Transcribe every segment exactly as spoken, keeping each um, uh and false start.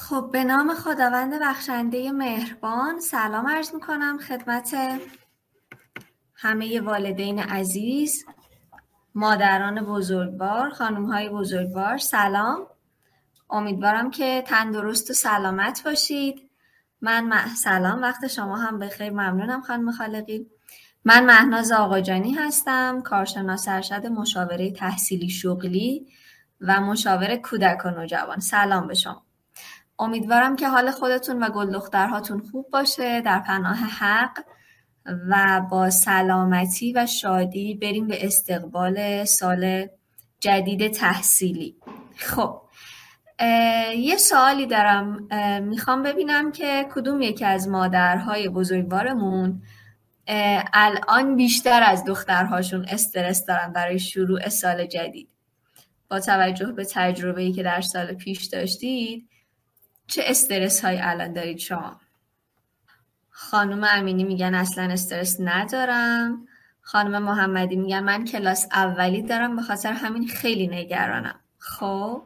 خب به نام خداوند بخشنده مهربان، سلام عرض میکنم خدمت همه والدین عزیز، مادران بزرگوار، خانومهای بزرگوار. سلام، امیدوارم که تندرست و سلامت باشید. من مح... سلام، وقت شما هم بخیر. ممنونم خانم خالقی. من مهناز آقاجانی هستم، کارشناس ارشد مشاوره تحصیلی شغلی و مشاور کودک و نوجوان. سلام به شما. امیدوارم که حال خودتون و گل دخترهاتون خوب باشه، در پناه حق و با سلامتی و شادی بریم به استقبال سال جدید تحصیلی. خب یه سوالی دارم، میخوام ببینم که کدوم یکی از مادرهای بزرگوارمون الان بیشتر از دخترهاشون استرس دارن برای شروع سال جدید. با توجه به تجربه‌ای که در سال پیش داشتید، چه استرس هایی الان دارید شما؟ خانم امینی میگن اصلا استرس ندارم. خانم محمدی میگن من کلاس اولی دارم، به خاطر همین خیلی نگرانم. خب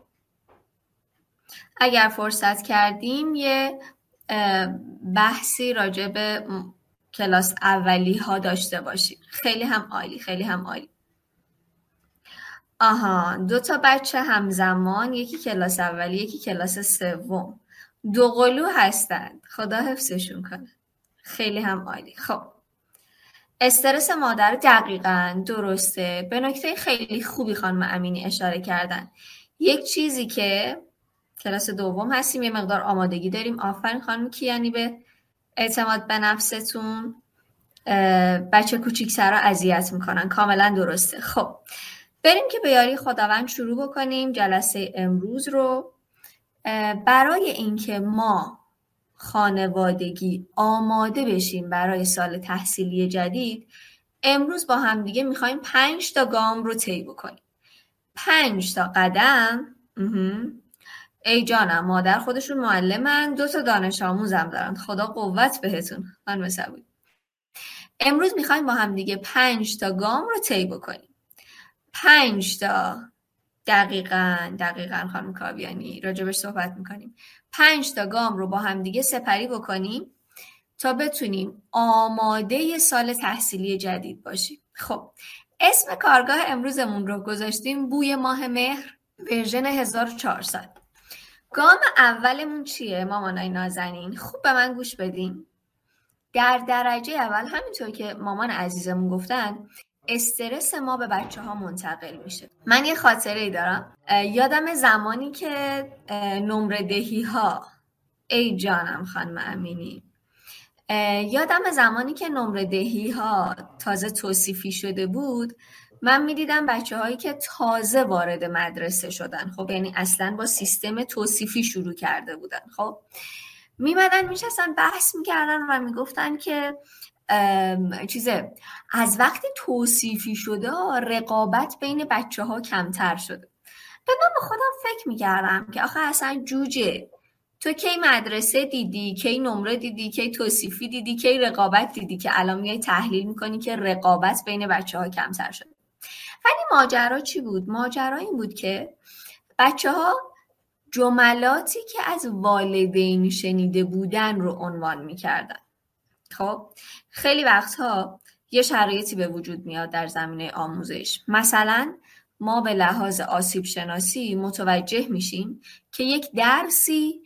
اگر فرصت کردیم یه بحثی راجع به کلاس اولی ها داشته باشیم. خیلی هم عالی، خیلی هم عالی. آها، دو تا بچه همزمان، یکی کلاس اولی یکی کلاس سوم، دو قلو هستند. خدا حفظشون کنه. خیلی هم عالی. خب استرس مادر دقیقاً درسته. به نکته خیلی خوبی خانم امینی اشاره کردن. یک چیزی که کلاس دوم هستیم، یه مقدار آمادگی داریم. آفرین خانم کیانی به اعتماد به نفستون. بچه کوچیک سرا اذیت میکنن، کاملا درسته. خب بریم که به یاری خداوند شروع بکنیم جلسه امروز رو. برای اینکه ما خانوادگی آماده بشیم برای سال تحصیلی جدید، امروز با هم دیگه میخوایم پنج تا گام رو طی بکنیم. پنج تا قدم. ای جانم، مادر خودشون معلمن، دو تا دانش آموزم دارن. خدا قوت بهتون خانم صبوری. امروز میخوایم با هم دیگه پنج تا گام رو طی بکنیم. پنج تا دقیقاً دقیقاً خانم کاویانی راجبش صحبت میکنیم. پنج تا گام رو با هم دیگه سپری بکنیم تا بتونیم آماده سال تحصیلی جدید باشیم. خب اسم کارگاه امروزمون رو گذاشتیم بوی ماه مهر ورژن هزار و چهارصد. گام اولمون چیه مامانای نازنین؟ خوب به من گوش بدین. در درجه اول، همینطور که مامان عزیزمون گفتن، استرس ما به بچه ها منتقل میشه. من یه خاطره ای دارم. یادم زمانی که نمره دهی ها، ای جانم خانم امینی، یادم زمانی که نمره دهی ها تازه توصیفی شده بود، من میدیدم بچه هایی که تازه وارد مدرسه شدن، خب یعنی اصلا با سیستم توصیفی شروع کرده بودن، خب میمدن میشستن بحث میکردن و میگفتن که چیزه از وقتی توصیفی شده رقابت بین بچه ها کمتر شده. به من به خودم فکر میکردم که آخه اصلا جوجه، تو کی مدرسه دیدی، کی نمره دیدی، کی توصیفی دیدی، کی رقابت دیدی که الان میای تحلیل میکنی که رقابت بین بچه ها کمتر شده. ولی ماجرا چی بود؟ ماجرا این بود که بچه ها جملاتی که از والدین شنیده بودن رو عنوان میکردن. خب خیلی وقتها یه شرایطی به وجود میاد در زمینه آموزش. مثلا ما به لحاظ آسیب شناسی متوجه میشیم که یک درسی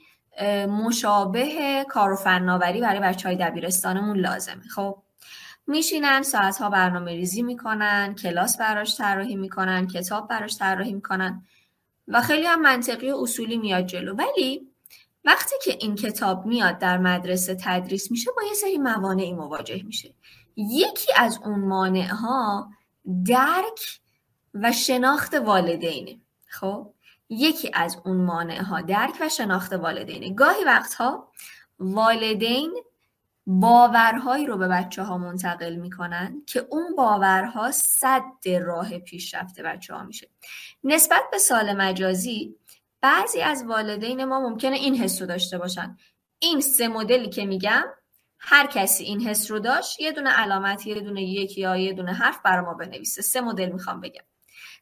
مشابه کار و فناوری برای بچهای دبیرستانمون لازمه. خب میشینن ساعتها برنامه ریزی میکنن، کلاس براش طراحی میکنن، کتاب براش طراحی میکنن و خیلی هم منطقی و اصولی میاد جلو. ولی وقتی که این کتاب میاد در مدرسه تدریس میشه، با یه سری موانعی مواجه میشه. یکی از اون مانعها درک و شناخت والدینه. خب یکی از اون مانعها درک و شناخت والدینه. گاهی وقتها والدین باورهایی رو به بچه ها منتقل میکنن که اون باورها سد راه پیشرفت بچه ها میشه. نسبت به سال مجازی بعضی از والدین ما ممکنه این حس رو داشته باشن. این سه مدلی که میگم، هر کسی این حس رو داشت یه دونه علامت، یه دونه یک یا یه دونه حرف برای ما بنویسه. سه مدل میخوام بگم.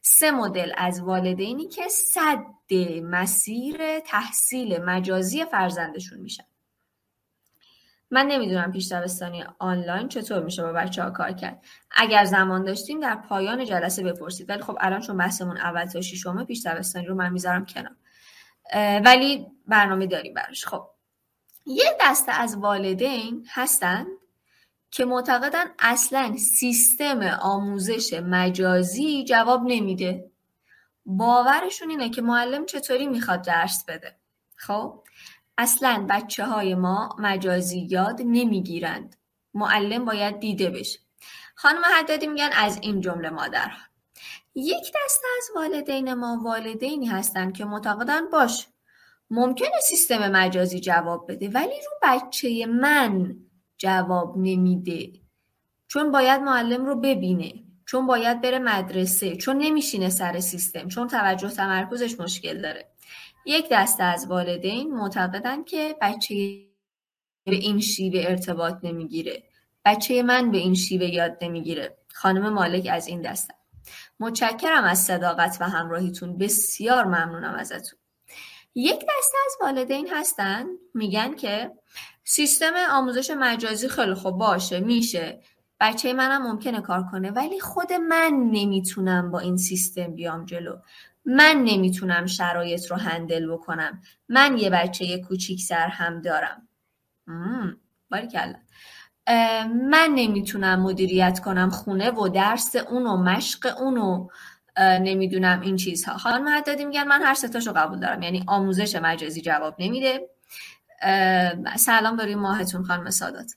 سه مدل از والدینی که سد مسیر تحصیل مجازی فرزندشون میشن. من نمیدونم پیش دبستانی آنلاین چطور میشه با بچه ها کار کرد. اگر زمان داشتیم در پایان جلسه بپرسید، ولی خب الان چون بحثمون اول تا ششمه پیش دبستانی رو من میذارم کنار، ولی برنامه داریم براش. خب یه دسته از والدین هستن که معتقدن اصلا سیستم آموزش مجازی جواب نمیده. باورشون اینه که معلم چطوری میخواد درس بده. خب اصلا بچه های ما مجازی یاد نمیگیرند، معلم باید دیده بشه. خانم حدادی میگن از این جمله مادرها. یک دسته از والدین ما والدینی هستن که معتقدن باش ممکنه سیستم مجازی جواب بده، ولی رو بچه من جواب نمیده، چون باید معلم رو ببینه، چون باید بره مدرسه، چون نمیشینه سر سیستم، چون توجه تمرکزش مشکل داره. یک دسته از والدین معتقدن که بچه به این شیوه ارتباط نمیگیره، بچه من به این شیوه یاد نمیگیره. خانم مالک از این دسته. متشکرم از صداقت و همراهیتون، بسیار ممنونم ازتون. یک دسته از والدین هستن میگن که سیستم آموزش مجازی خیلی خوب باشه، میشه، بچه منم ممکنه کار کنه، ولی خود من نمیتونم با این سیستم بیام جلو، من نمیتونم شرایط رو هندل بکنم، من یه بچه کوچیک سر هم دارم، باریکلا، من نمیتونم مدیریت کنم خونه و درس اون و مشق اون و نمیدونم این چیزها. خانم حدادی میگن من هر ستاشو قبول دارم، یعنی آموزش مجازی جواب نمیده. سلام داریم ماهتون خانم سادات.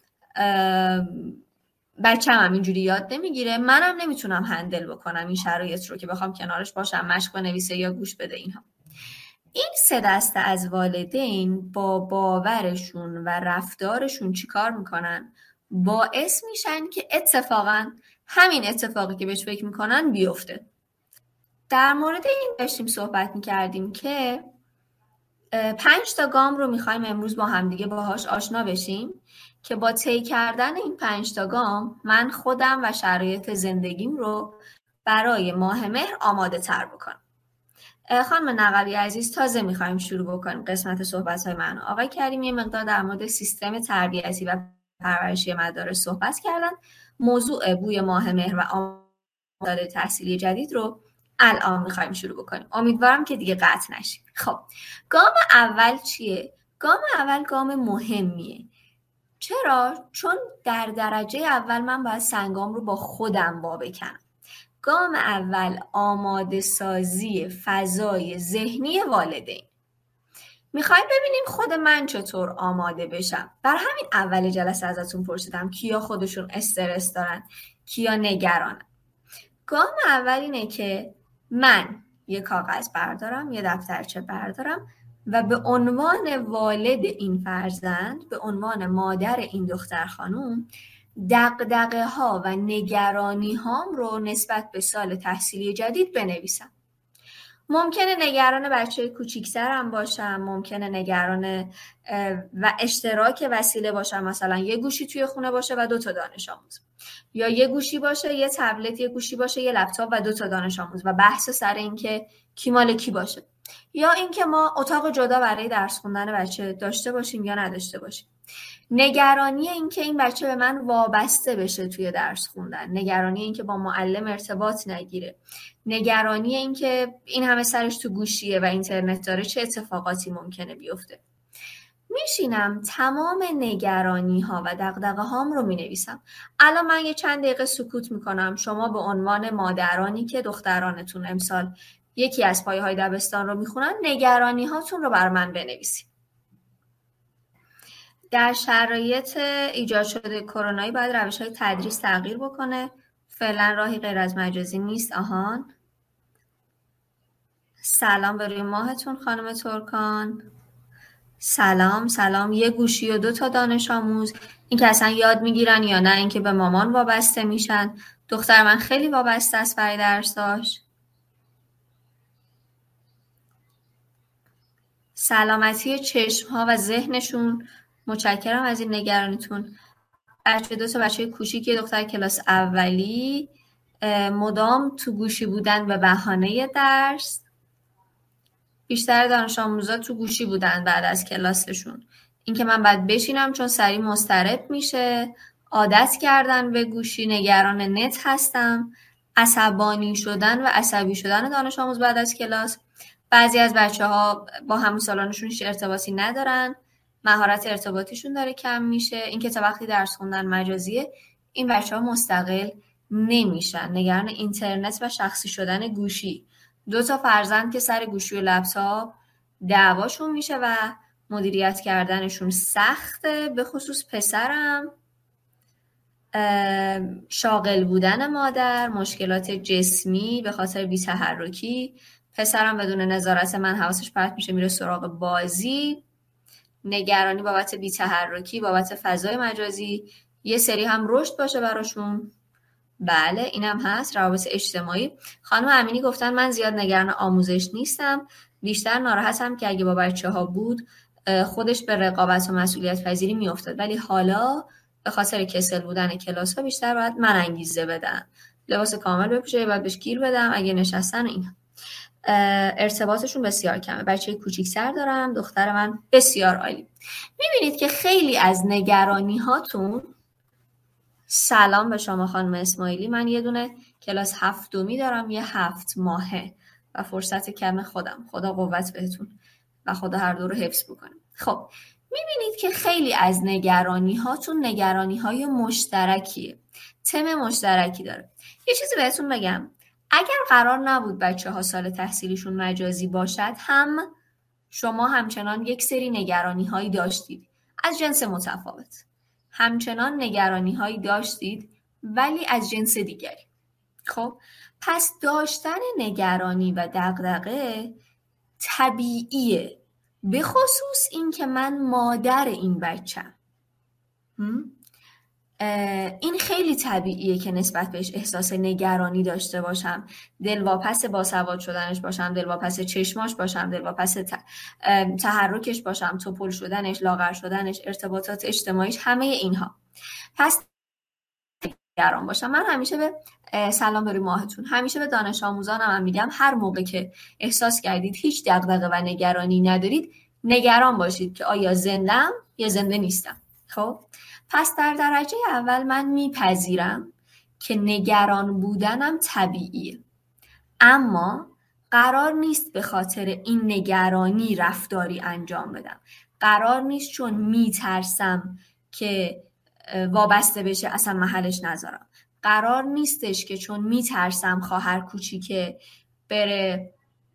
بچه‌م هم اینجوری یاد نمیگیره، منم نمیتونم هندل بکنم این شرایط رو که بخوام کنارش باشم، مشق بنویسه یا گوش بده اینها. این سه دسته از والدین با باورشون و رفتارشون چیکار میکنن؟ باعث میشن که اتفاقا همین اتفاقی که بهش فکر میکنن بیفته. در مورد این داشتیم صحبت میکردیم که پنج تا گام رو میخوایم امروز با همدیگه باهاش آشنا بشیم که با طی کردن این پنج تا گام من خودم و شرایط زندگیم رو برای ماه مهر آماده تر بکنم. خانم نقبی عزیز، تازه میخوایم شروع بکنیم قسمت صحبت های من. آقای کریم یه مقدار در مورد سیستم تربیتی و پرورشی مدارس صحبت کردن. موضوع بوی ماه مهر و آموزش تحصیلی جدید رو الان میخوایم شروع بکنیم. امیدوارم که دیگه قطع نشیم. خب گام اول چیه؟ گام اول گام مهمیه. چرا؟ چون در درجه اول من باید سنگام رو با خودم وا بکنم. گام اول آماده سازی فضای ذهنی والدین. میخوایم ببینیم خود من چطور آماده بشم. بر همین اول جلسه ازتون پرسیدم کیا خودشون استرس دارن، کیا نگرانن. گام اول اینه که من یه کاغذ بردارم، یه دفترچه بردارم و به عنوان والد این فرزند، به عنوان مادر این دختر خانوم، دغدغه ها و نگرانی هام رو نسبت به سال تحصیلی جدید بنویسم. ممکنه نگران بچه کوچیک‌ترم باشم، ممکنه نگران و اشتراک وسیله باشم، مثلا یه گوشی توی خونه باشه و دو تا دانش آموز، یا یه گوشی باشه، یه تبلت، یه گوشی باشه، یه لپتاپ و دو تا دانش آموز و بحث سر این که کی مال کی باشه، یا اینکه ما اتاق جدا برای درس خوندن بچه داشته باشیم یا نداشته باشیم. نگرانی این که این بچه به من وابسته بشه توی درس خوندن، نگرانی این که با معلم ارتباط نگیره، نگرانی این که این همه سرش تو گوشیه و اینترنت داره، چه اتفاقاتی ممکنه بیفته. میشینم تمام نگرانی ها و دغدغه هام رو می نویسم. الان من یه چند دقیقه سکوت میکنم. شما به عنوان مادرانی که دخترانتون امسال یکی از پایه های دبستان رو میخونن، نگرانی هاتون رو بر من بنویسید. در شرایط ایجاد شده کرونایی باید روش های تدریس تغییر بکنه. فعلا راهی غیر از مجازی نیست. آهان سلام به روی ماهتون خانم ترکان. سلام سلام. یه گوشی و دو تا دانش آموز، این که اصلا یاد میگیرن یا نه اینکه به مامان وابسته میشن. دختر من خیلی وابسته است برای درساش. سلامتی چشم ها و ذهنشون. متشکرم از این نگرانیتون. بچه دو تا بچه کوچیک، یه دختر کلاس اولی مدام تو گوشی بودن به بهانه درس. بیشتر دانش آموزا تو گوشی بودن بعد از کلاسشون. اینکه من باید بشینم چون سریع مضطرب میشه، عادت کردن به گوشی، نگران نت هستم، عصبانی شدن و عصبی شدن دانش آموز بعد از کلاس. بعضی از بچه ها با همسالانشون هیچ ارتباطی ندارن، مهارت ارتباطیشون داره کم میشه. اینکه تا وقتی درس خوندن مجازیه، این بچه ها مستقل نمیشن، نگران اینترنت و شخصی شدن گوشی. دو تا فرزند که سر گوشی و لپتاپ دعواشون میشه و مدیریت کردنشون سخته. به خصوص پسرم، شاغل بودن مادر، مشکلات جسمی به خاطر بی‌تحرکی. پسرم بدون نظارت من حواسش پرت میشه میره سراغ بازی. نگرانی بابت بی‌تحرکی، بابت فضای مجازی. یه سری هم رشد باشه براشون. بله اینم هست. روابط اجتماعی. خانم امینی گفتن من زیاد نگران آموزش نیستم، بیشتر ناراحتم که اگه با بچه ها بود خودش به رقابت و مسئولیت پذیری میافتاد، ولی حالا به خاطر کسل بودن کلاس ها بیشتر باید من انگیزه بدم، لباس کامل بپوشه، باید بهش گیر بدم اگه نشستن. این ارتباطشون بسیار کمه. بچه کوچیک‌تر دارم، دختر من بسیار عالی. میبینید که خیلی از نگرانی هاتون. سلام به شما خانم اسماعیلی. من یه دونه کلاس هفتمی دارم، یه هفت ماهه و فرصت کم خودم. خدا قوت بهتون و خدا هر دو رو حفظ بکنه. خب میبینید که خیلی از نگرانی هاتون نگرانی های مشترکیه، تم مشترکی داره. یه چیزی بهتون بگم، اگر قرار نبود بچه ها سال تحصیلیشون مجازی باشد، هم شما همچنان یک سری نگرانی هایی داشتید از جنس متفاوت، همچنان نگرانی هایی داشتید ولی از جنس دیگری. خب پس داشتن نگرانی و دغدغه طبیعیه، به خصوص این که من مادر این بچم. این خیلی طبیعیه که نسبت بهش احساس نگرانی داشته باشم، دلواپس باسواد شدنش باشم، دلواپس چشماش باشم، دلواپس تحرکش باشم، توپل شدنش، لاغر شدنش، ارتباطات اجتماعیش، همه اینها. پس نگران باشم. من همیشه به سلام بری ماهتون، همیشه به دانش آموزانم هم میگم هر موقع که احساس کردید هیچ دغدغه و نگرانی ندارید، نگران باشید که آیا زندم یا زنده نیستم. خب پس در درجه اول من میپذیرم که نگران بودنم طبیعیه، اما قرار نیست به خاطر این نگرانی رفتاری انجام بدم. قرار نیست چون میترسم که وابسته بشه اصلا محلش نذارم. قرار نیستش که چون میترسم خواهر کوچیکه بره،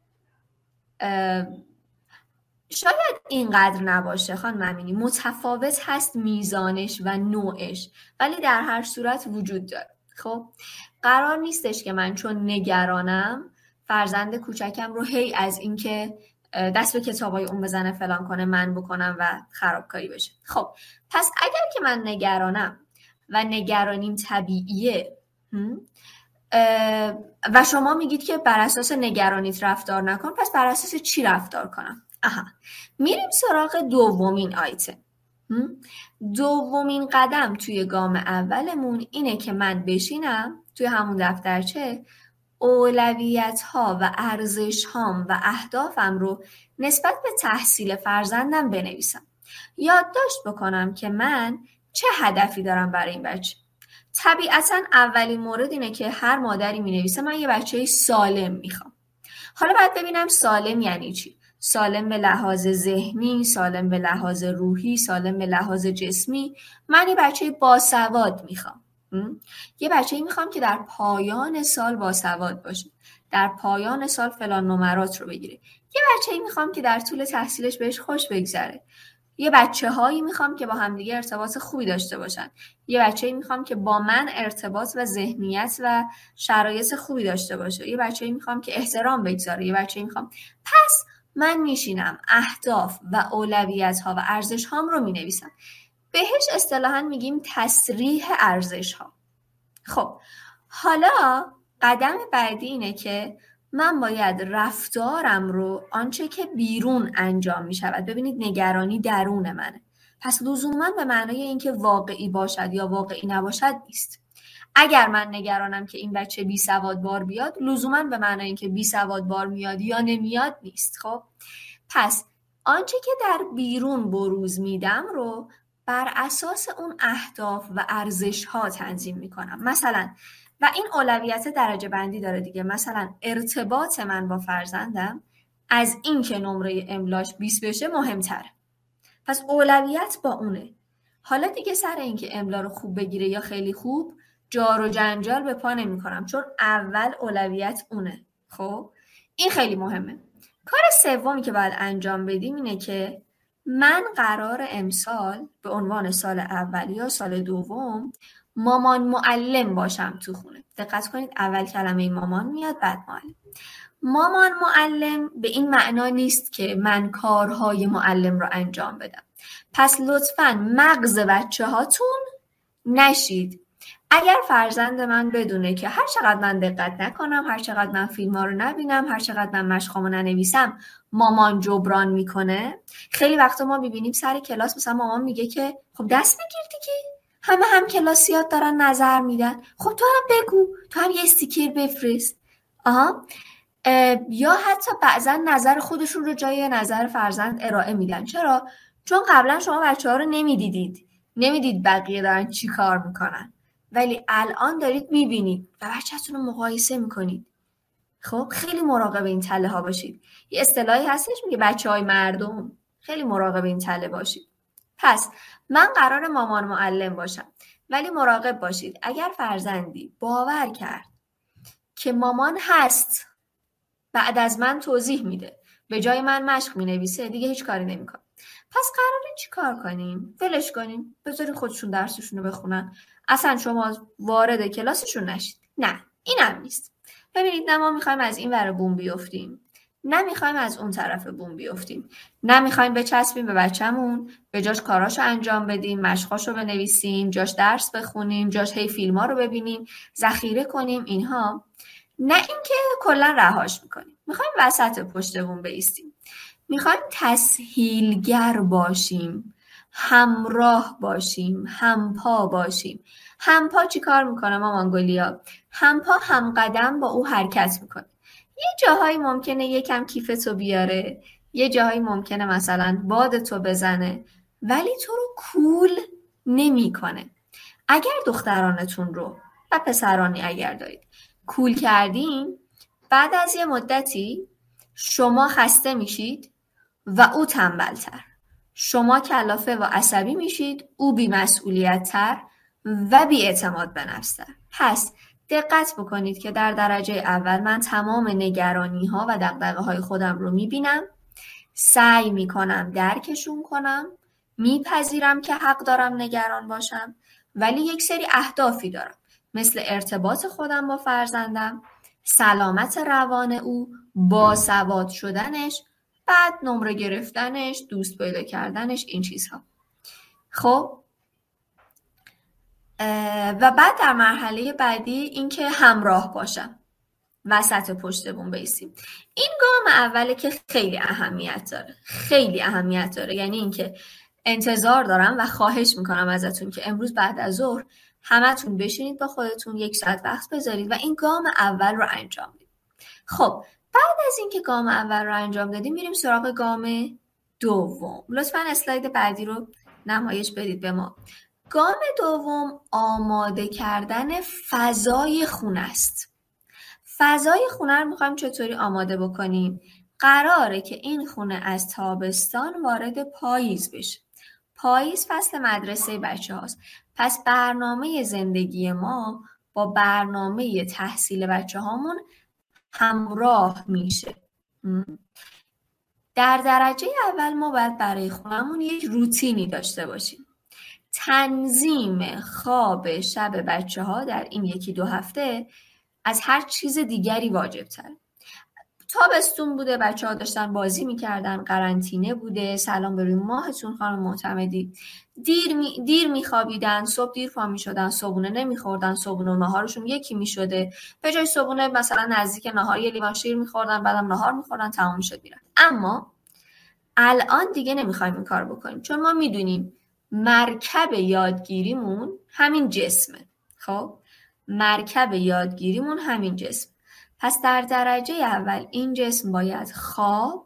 شاید اینقدر نباشه خانم امینی، متفاوت هست میزانش و نوعش، ولی در هر صورت وجود داره. خب قرار نیستش که من چون نگرانم فرزند کوچکم رو هی از اینکه دست به کتابای اون بزنه فلان کنه من بکنم و خرابکاری بشه. خب پس اگر که من نگرانم و نگرانیم طبیعیه و شما میگید که بر اساس نگرانیت رفتار نکن، پس بر اساس چی رفتار کنم؟ آها، میریم سراغ دومین آیتم. دومین قدم توی گام اولمون اینه که من بشینم توی همون دفترچه اولویت ها و ارزش هام و اهدافم رو نسبت به تحصیل فرزندم بنویسم. یادداشت بکنم که من چه هدفی دارم برای این بچه. طبیعتاً اولین مورد اینه که هر مادری می نویسه من یه بچه سالم میخوام. حالا باید ببینم سالم یعنی چی؟ سالم به لحاظ ذهنی، سالم به لحاظ روحی، سالم به لحاظ جسمی. من یه بچه باسواد میخوام. یه بچه‌ای میخوام که در پایان سال باسواد باشه، در پایان سال فلان نمرات رو بگیره. یه بچه‌ای میخوام که در طول تحصیلش بهش خوش بگذره. یه بچه‌هایی میخوام که با همدیگه ارتباط خوبی داشته باشن. یه بچه‌ای میخوام که با من ارتباط و ذهنیت و شرایط خوبی داشته باشه. یه بچه‌ای میخوام که احترام بگذاره. یه بچه‌ای میخوام. پس من میشینم اهداف و اولویت‌ها و ارزش‌هام رو مینویسم. بهش اصطلاحاً میگیم تصریح ارزش‌ها. خب حالا قدم بعدی اینه که من باید رفتارم رو آنچه که بیرون انجام می شود، ببینید نگرانی درون منه، پس لزوما به معنای اینکه واقعی باشد یا واقعی نباشد نیست. اگر من نگرانم که این بچه بی سواد بار بیاد، لزوما به معنای اینکه بی سواد بار میاد یا نمیاد نیست. خب پس آنچه که در بیرون بروز میدم رو بر اساس اون اهداف و ارزش ها تنظیم میکنم. مثلا و این اولویت درجه بندی داره دیگه، مثلا ارتباط من با فرزندم از این که نمره املاش بیست بشه مهمتره، پس اولویت با اونه. حالا دیگه سر این که املا رو خوب بگیره یا خیلی خوب جار و جنجال به پا نمی کنم، چون اول اولویت اونه. خب این خیلی مهمه. کار سومی که باید انجام بدیم اینه که من قرار امسال به عنوان سال اول یا سال دوم مامان معلم باشم تو خونه. دقت کنید اول کلمه مامان میاد بعد معلم. مامان معلم به این معنا نیست که من کارهای معلم رو انجام بدم. پس لطفاً مغز بچه هاتون نشید. اگر فرزند من بدونه که هر چقدر من دقت نکنم، هر چقدر من فیلم ها رو نبینم، هر چقدر من مشقامو ننویسم مامان جبران میکنه. خیلی وقتا ما ببینیم سر کلاس مثلا مامان میگه که خب دست بگیر دیگه، همه هم کلاسیات دارن نظر میدن، خب تو هم بگو، تو هم یه استیکر بفرست. آها. یا حتی بعضا نظر خودشون رو جای نظر فرزند ارائه میدن. چرا؟ چون قبلا شما بچه ها رو نمیدیدید، نمیدید بقیه دارن چی کار میکنن، ولی الان دارید میبینید و بچه‌تون رو مقایسه میکنید. خب خیلی مراقب این تله ها باشید. یه اصطلاحی هستش میگه بچه های مردم، خیلی مراقب این تله باشید. پس من قرار مامان معلم باشم، ولی مراقب باشید اگر فرزندی باور کرد که مامان هست بعد از من توضیح میده، به جای من مشق مینویسه، دیگه هیچ کاری نمیکنه. پس قراره چی کار کنیم؟ ولش کنیم، بذارین خودشون درسشون رو بخونن، اصلا شما وارد کلاسشون نشید. نه، اینم نیست. ببینید، نه ما میخوایم از این ور بوم بیفتیم، نه میخوایم از اون طرف بوم بیفتیم، نه میخوایم بچسبیم به بچه‌مون، به جاش کاراشو انجام بدیم، مشقاشو بنویسیم، جاش درس بخونیم، جاش هی فیلم‌ها رو ببینیم، ذخیره کنیم اینها. نه اینکه کلا رهاش میکنیم. میخوایم وسط پشت بوم بایستیم. میخوایم تسهیلگر باشیم، همراه باشیم، همپا باشیم. همپا چی کار میکنه مامان گلیا؟ همپا هم قدم با او حرکت میکنه. یه جاهایی ممکنه یکم کیفتو بیاره، یه جاهایی ممکنه مثلا بادتو بزنه، ولی تو رو کول نمیکنه. اگر دخترانتون رو و پسرانی اگر دارید کول کردین، بعد از یه مدتی شما خسته میشید و او تنبلتر، شما کلافه و عصبی میشید، او بی‌مسئولیت تر و بی‌اعتماد به نفس تر. پس دقت بکنید که در درجه اول من تمام نگرانی ها و دغدغه های خودم رو میبینم، سعی میکنم درکشون کنم، میپذیرم که حق دارم نگران باشم، ولی یک سری اهدافی دارم، مثل ارتباط خودم با فرزندم، سلامت روان او، باسواد شدنش، بعد نمره گرفتنش، دوست پیدا کردنش، این چیزها. خب و بعد در مرحله بعدی اینکه همراه باشم، وسط پشت بوم بیستیم. این گام اوله که خیلی اهمیت داره، خیلی اهمیت داره. یعنی اینکه انتظار دارم و خواهش میکنم ازتون که امروز بعد از ظهر همتون بشینید با خودتون یک ساعت وقت بذارید و این گام اول رو انجام بدید. خب بعد از اینکه گام اول رو انجام دادیم میریم سراغ گام دوم. لطفاً اسلاید بعدی رو نمایش بدید به ما. گام دوم آماده کردن فضای خونه است. فضای خونه رو میخوایم چطوری آماده بکنیم؟ قراره که این خونه از تابستان وارد پاییز بشه. پاییز فصل مدرسه بچه هاست. پس برنامه زندگی ما با برنامه تحصیل بچه هامون همراه میشه. در درجه اول ما باید برای خونمون یک روتینی داشته باشیم. تنظیم خواب شب بچه ها در این یکی دو هفته از هر چیز دیگری واجب تر. تابستون بوده، بچه ها داشتن بازی میکردن، قرنطینه بوده، سلام به روی ماهتون خانم معتمدی، دیر می دیر میخوابیدن، صبح دیر پا میشدن، صبحونه نمیخوردن، صبحونه و ناهارشون یکی میشده، به جای صبحونه مثلا نزدیک ناهار یه لیوان شیر میخوردن، بعدم ناهار میخوردن، تمام میشد میرن. اما الان دیگه نمیخوایم این کار بکنیم، چون ما میدونیم مرکب یادگیریمون همین جسمه. خب مرکب یادگیریمون همین جسم. پس در درجه اول این جسم باید خواب،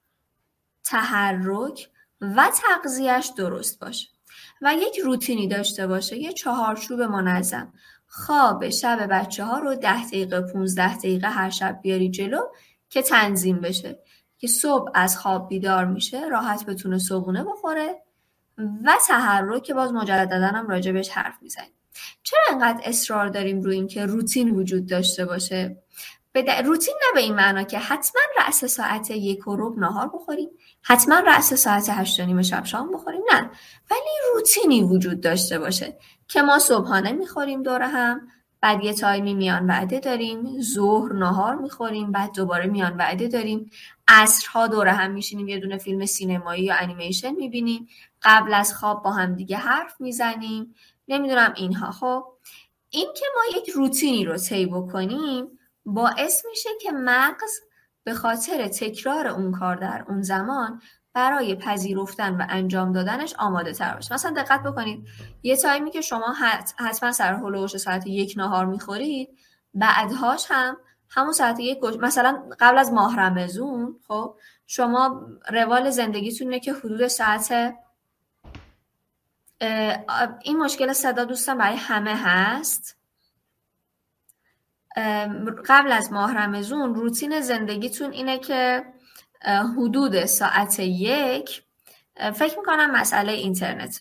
تحرک و تغذیه‌اش درست باشه و یک روتینی داشته باشه، یه چهارچوب منظم. خواب شب بچه ها رو ده دقیقه پونزده دقیقه هر شب بیاری جلو که تنظیم بشه، که صبح از خواب بیدار میشه راحت بتونه صبحونه بخوره. و تحرک که باز مجددا هم راجبش حرف میزنیم. چرا انقدر اصرار داریم روی این که روتین وجود داشته باشه؟ به روتین نه به این معنا که حتما رأس ساعت یک و ربع نهار بخوریم، حتما رأس ساعت هشت و نیم شب شام بخوریم، نه، ولی روتینی وجود داشته باشه که ما صبحانه میخوریم دور هم، بعد یه تایمی میان وعده داریم، ظهر نهار میخوریم، بعد دوباره میان وعده داریم، عصرها دور هم میشینیم یه دونه فیلم سینمایی یا انیمیشن میبینیم، قبل از خواب با هم دیگه حرف میزنیم، نمیدونم اینها. خب این که ما یک روتینی رو طی بکنیم باعث میشه که مغز به خاطر تکرار اون کار در اون زمان برای پذیرفتن و انجام دادنش آماده تر باشه. مثلا دقت بکنید یه تایمی که شما حتما سر هلوش ساعت یک نهار میخورید، بعدهاش هم همون ساعت یک گوش... مثلا قبل از ماه رمضان، خب شما روال زندگیتون اینه که حدود ساعت این مشکل صدا دوستان برای همه هست. قبل از ماه رمضان روتین زندگیتون اینه که حدود ساعت یک، فکر میکنم مسئله اینترنت.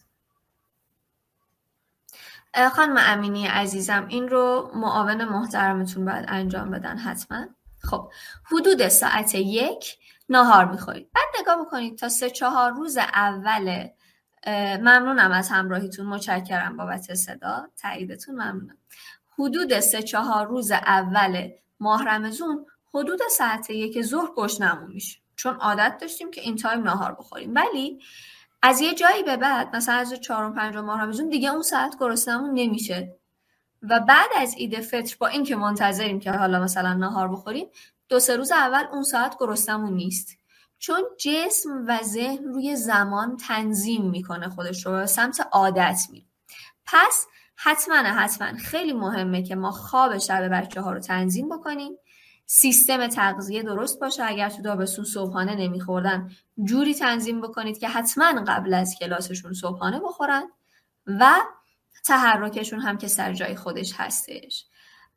خانم امینی عزیزم این رو معاون محترمتون باید انجام بدن حتما. خب حدود ساعت یک نهار میخورید، بعد نگاه بکنید تا سه چهار روز اول. ممنونم از همراهیتون، متشکرم بابت صدا تاییدتون، ممنونم. حدود سه چهار روز اول ماه رمضان حدود ساعت یک ظهر گشنمون میشه، چون عادت داشتیم که این تایم نهار بخوریم، ولی از یه جایی به بعد مثلا از چهارم پنجم ماه رمضان دیگه اون ساعت گرسنمون نمیشه و بعد از عید فطر با این که منتظریم که حالا مثلا نهار بخوریم، دو سه روز اول اون ساعت گرسنمون نیست، چون جسم و ذهن روی زمان تنظیم میکنه خودش رو به سمت عادت میره. پس حتما حتما خیلی مهمه که ما خواب شب بچه ها رو تنظیم بکنیم، سیستم تغذیه درست باشه، اگر تو تابستون صبحانه نمیخوردن جوری تنظیم بکنید که حتما قبل از کلاسشون صبحانه بخورن و تحرکشون هم که سر جای خودش هستش.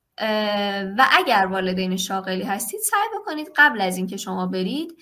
و اگر والدین شاغلی هستید سعی بکنید قبل از اینکه شما برید،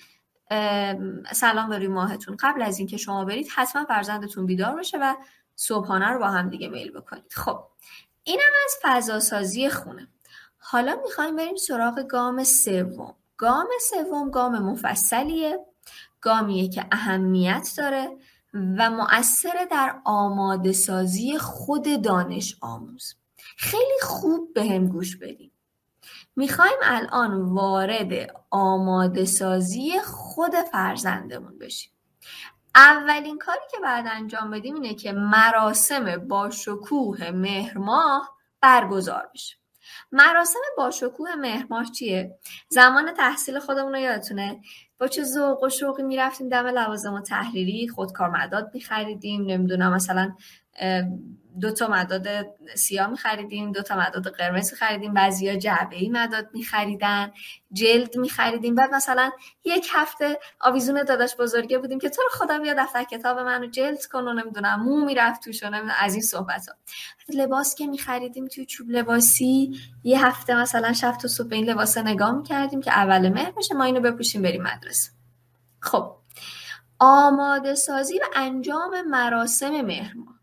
سلام بروی ماهتون، قبل از اینکه شما برید حتما فرزندتون بیدار بشه و صبحانه رو با هم دیگه میل بکنید. خب اینم از فضا سازی خونه. حالا میخوایم بریم سراغ گام سوم. گام سوم گام مفصلیه، گامیه که اهمیت داره و مؤثر در آماده سازی خود دانش آموز. خیلی خوب به هم گوش بدیم. میخوایم الان وارد آماده سازی خود فرزندمون بشیم. اولین کاری که باید انجام بدیم اینه که مراسم با شکوه مهر ماه برگزار بشه. مراسم با شکوه مهر ماه چیه؟ زمان تحصیل خودمون رو یادتونه با چه ذوق و شوقی میرفتیم دم لوازم تحریری، خودکار مداد میخریدیم، نمیدونم مثلا دو تا مداد سیاه می‌خریدیم، دو تا مداد قرمز می‌خریدیم، بعضیا جعبه‌ای مداد می‌خریدن، جلد می‌خریدیم. بعد مثلا یک هفته آویزون داداش بزرگه بودیم که تو رو خدا بیا دفتر کتاب منو جلد کن و نمیدونم مو میرفت توش و نمیدونم از این صحبت‌ها. لباس که می‌خریدیم توی چوب لباسی یه هفته مثلا شب تا صبح این لباسا نگاه می‌کردیم که اول مهر بشه ما اینو بپوشیم بریم مدرسه. خب آماده سازی و انجام مراسم مهر ماه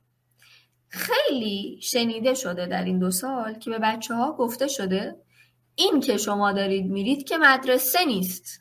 خیلی شنیده شده در این دو سال که به بچه ها گفته شده این که شما دارید میرید که مدرسه نیست.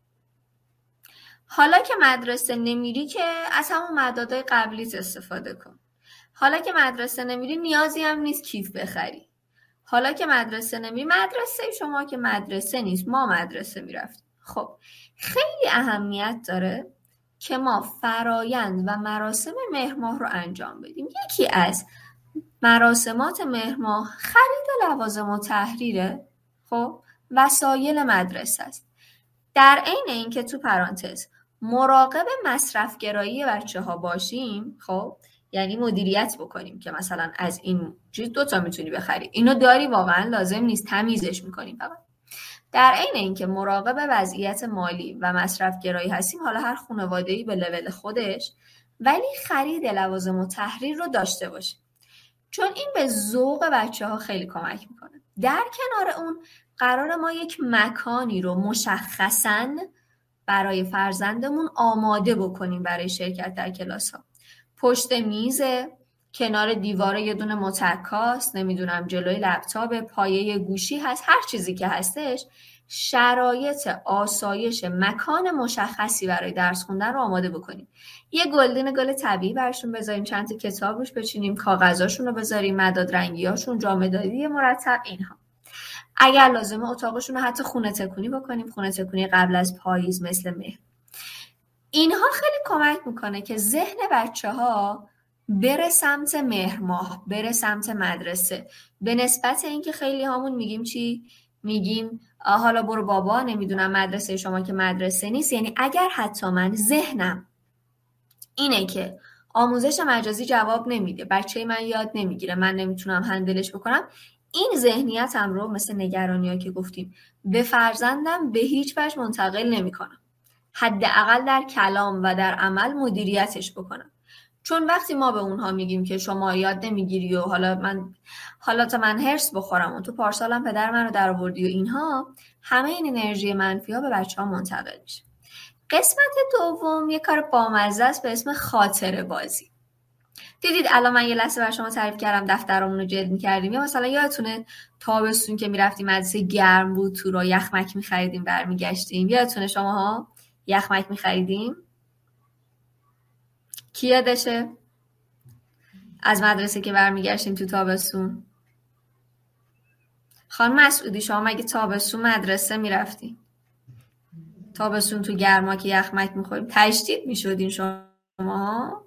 حالا که مدرسه نمیری که از همون مدادهای قبلیت استفاده کن. حالا که مدرسه نمیری نیازی هم نیست کیف بخری. حالا که مدرسه نمیری، مدرسه شما که مدرسه نیست، ما مدرسه میرفتیم. خب خیلی اهمیت داره که ما فرایند و مراسم مهر ماه رو انجام بدیم. یکی از مراسمات مهر ماه خرید لوازم و تحریره، خب وسایل مدرسه است. در عین اینکه تو پرانتز مراقب مصرف گرایی بچه ها باشیم، خب یعنی مدیریت بکنیم که مثلا از این چیز دو تا میتونی بخری، اینو داری واقعا لازم نیست، تمیزش میکنیم فقط. در عین اینکه مراقب وضعیت مالی و مصرف گرایی هستیم، حالا هر خانواده‌ای به لول خودش، ولی خرید لوازم و تحریر رو داشته باشیم، چون این به ذوق بچه‌ها خیلی کمک میکنه. در کنار اون قرار ما یک مکانی رو مشخصاً برای فرزندمون آماده بکنیم برای شرکت در کلاس ها. پشت میزه، کنار دیواره یه دونه متکاست، نمیدونم جلوی لپتاپ، پایه گوشی هست، هر چیزی که هستش، شرایط آسایش مکان مشخصی برای درس خوندن رو آماده بکنیم. یه گلدن گل طبیعی برشون بذاریم، چند تا کتاب روش بچینیم، کاغذاشون رو بذاریم، مداد رنگیاشون، جامدادی مرتب، اینها. اگر لازمه اتاقشون رو حتی خونه تکونی بکنیم، خونه تکونی قبل از پاییز مثل مهر. اینها خیلی کمک میکنه که ذهن بچه ها بره سمت مهر ماه، بره سمت مدرسه، به نسبت اینکه خیلی هامون میگیم چی؟ میگیم حالا برو بابا، نمیدونم مدرسه شما که مدرسه نیست. یعنی اگر حتی من ذهنم اینه که آموزش مجازی جواب نمیده، بچه من یاد نمیگیره، من نمیتونم هندلش بکنم، این ذهنیتم رو مثل نگرانی‌ها که گفتیم به فرزندم به هیچ وجه منتقل نمی‌کنم. حداقل در کلام و در عمل مدیریتش بکنم. چون وقتی ما به اونها میگیم که شما یاد نمیگیری و حالا من حالا تا من هرس بخورم و تو پارسالم پدر من رو در آوردی و اینها، همه این انرژی منفی ها به بچه ها منتقل میشه. قسمت دوم یه کار بامزه است به اسم خاطره بازی. دیدید الان من یه لحظه بر شما تعریف کردم دفترمون رو جلد می‌کردیم، یا مثلا یادتونه تابستون که میرفتیم مدرسه گرم بود، تو رو یخمک می‌خریدیم برمیگشتیم، یادتونه شماها یخمک می‌خریدیم؟ کی یادشه از مدرسه که برمیگشتیم تو تابستون؟ خانم مسعودی شما مگه تابستون مدرسه میرفتیم؟ تابستون تو گرما که یخمک می‌خوریم تشدید می‌شدین شما؟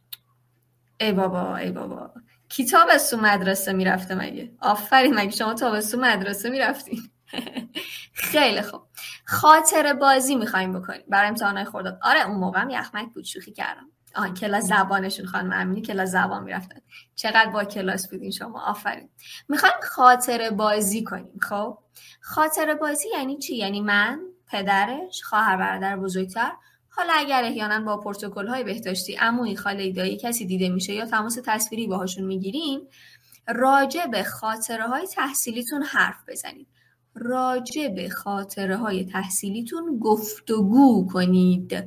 ای بابا ای بابا، کی تابستون مدرسه میرفته مگه؟ آفرین، مگه شما تابستون مدرسه میرفتین؟ خیلی خوب، خاطره بازی میخوایم بکنیم برای امتحانات خرداد. آره اون موقع هم یخمک بود، شوخی کردم. آها کلاس زبانشون خانم امینی کلاس زبان میرفتن. چقدر با کلاس بودین شما، آفرین. میخوایم خاطره بازی کنیم. خب خاطره بازی یعنی چی؟ یعنی من، پدرش، خواهر برادر بزرگتر، حالا اگر احیانا با پروتکل‌های بهداشتی عمویی، خاله‌ای، دایی کسی دیده میشه یا تماس تصویری باهاشون میگیرین، راجع به خاطره‌های تحصیلیتون حرف بزنید. راجع به خاطره‌های تحصیلیتون گفتگو کنید.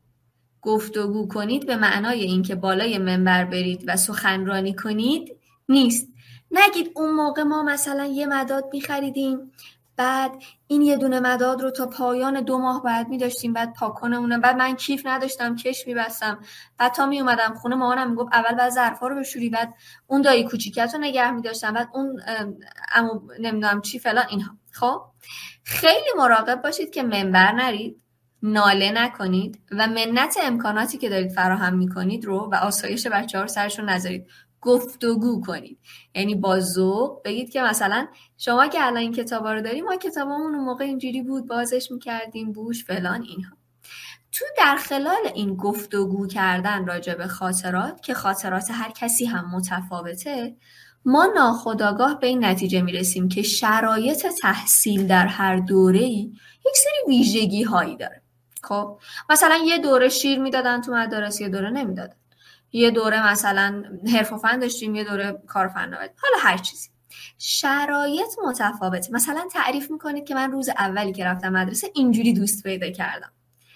گفتگو کنید به معنای اینکه بالای منبر برید و سخنرانی کنید نیست. نگید اون موقع ما مثلا یه مداد می‌خریدیم، بعد این یه دونه مداد رو تا پایان دو ماه بعد می داشتیم، بعد پاکنمونه، بعد من کیف نداشتم کش می بستم، بعد تا می اومدم خونه مامانم می گفت اول بعد ظرفا رو بشوری، بعد اون دایی کوچیکت رو نگه می داشتم، بعد اون عمو نمیدونم چی فلان اینها. خب خیلی مراقب باشید که منبر نرید، ناله نکنید و منت امکاناتی که دارید فراهم می کنید رو و آسایش بچه‌ها رو سرشون نذارید. گفتگو کنید، یعنی با ذوق بگید که مثلا شما که الان این کتابا رو داری، ما کتابمون اون موقع اینجوری بود، بازش میکردیم بوش فلان اینها. تو در خلال این گفتگو کردن راجع به خاطرات که خاطرات هر کسی هم متفاوته، ما ناخودآگاه به این نتیجه میرسیم که شرایط تحصیل در هر دوره‌ای یک سری ویژگی هایی داره. خب مثلا یه دوره شیر میدادن تو مدارس، یه دوره نمیدادن. یه دوره مثلا حرف و فن داشتیم، یه دوره کار فناوری، حالا هر چیزی. شرایط متفاوته. مثلا تعریف میکنید که من روز اولی که رفتم مدرسه اینجوری دوست پیدا کردم.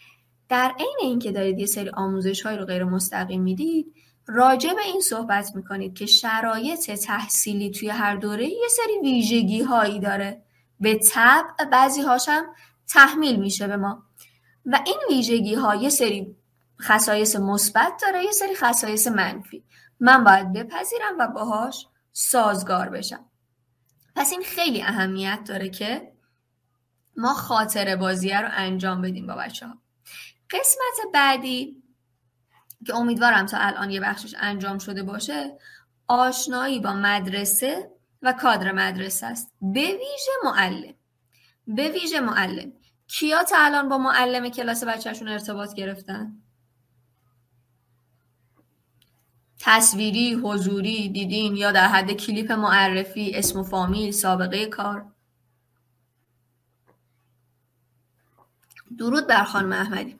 در عین اینکه دارید یه سری آموزش‌های رو غیر مستقیم میدید، راجع به این صحبت میکنید که شرایط تحصیلی توی هر دوره یه سری ویژگی هایی داره، به طبع بعضی هاشم تحمیل میشه به ما و این ویژگی ها یه سری خصایص مثبت داره، یه سری خصایص منفی. من باید بپذیرم و باهاش سازگار بشم. پس این خیلی اهمیت داره که ما خاطره بازیه رو انجام بدیم با بچه ها. قسمت بعدی که امیدوارم تا الان یه بخشش انجام شده باشه، آشنایی با مدرسه و کادر مدرسه است. به ویژه معلم. به ویژه معلم. کیا تا الان با معلم کلاس بچه‌شون ارتباط گرفتن؟ تصویری، حضوری دیدین یا در حد کلیپ معرفی، اسم و فامیل، سابقه کار؟ درود بر خانم احمدی.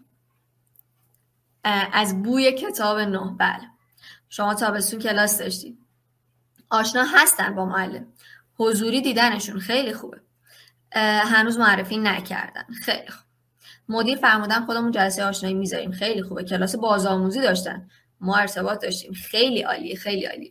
از بوی کتاب نه. بله، شما تابستون کلاس داشتید، آشنا هستن با معلم، حضوری دیدنشون خیلی خوبه، هنوز معرفی نکردن، خیلی خوب. مدیر فرمودن خودمون جلسه آشنایی میذاریم، خیلی خوبه. کلاس بازآموزی داشتن، ما ارتباط داشتیم، خیلی عالیه، خیلی عالی.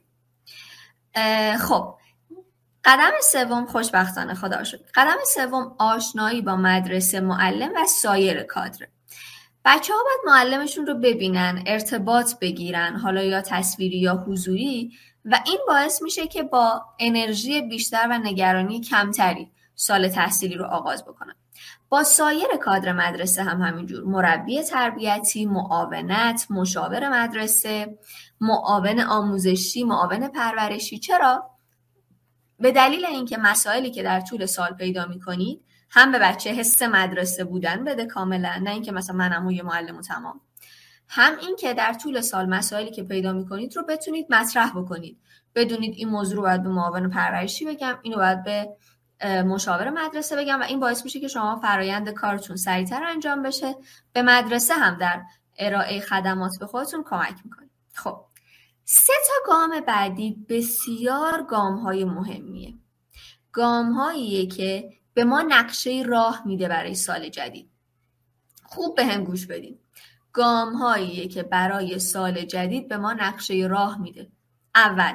خب قدم سوم، خوشبختانه خدا شد، قدم سوم آشنایی با مدرسه، معلم و سایر کادر. بچه ها باید معلمشون رو ببینن، ارتباط بگیرن، حالا یا تصویری یا حضوری، و این باعث میشه که با انرژی بیشتر و نگرانی کمتری سال تحصیلی رو آغاز بکنن. با سایر کادر مدرسه هم همینجور، مربی تربیتی، معاونت، مشاور مدرسه، معاون آموزشی، معاون پرورشی. چرا؟ به دلیل اینکه مسائلی که در طول سال پیدا میکنید هم به بچه حس مدرسه بودن بده کاملا، نه اینکه مثلا منم و یه معلم و تمام، هم این که در طول سال مسائلی که پیدا میکنید رو بتونید مطرح بکنید، بدونید این موضوع رو باید به معاون پرورشی بگم، اینو باید به مشاور مدرسه بگم، و این باعث میشه که شما فرایند کارتون سریعتر انجام بشه، به مدرسه هم در ارائه خدمات به خودتون کمک میکنید. خب سه تا گام بعدی بسیار گام های مهمیه، گام هاییه که به ما نقشه راه میده برای سال جدید. خوب به هم گوش بدین. گام هاییه که برای سال جدید به ما نقشه راه میده. اول،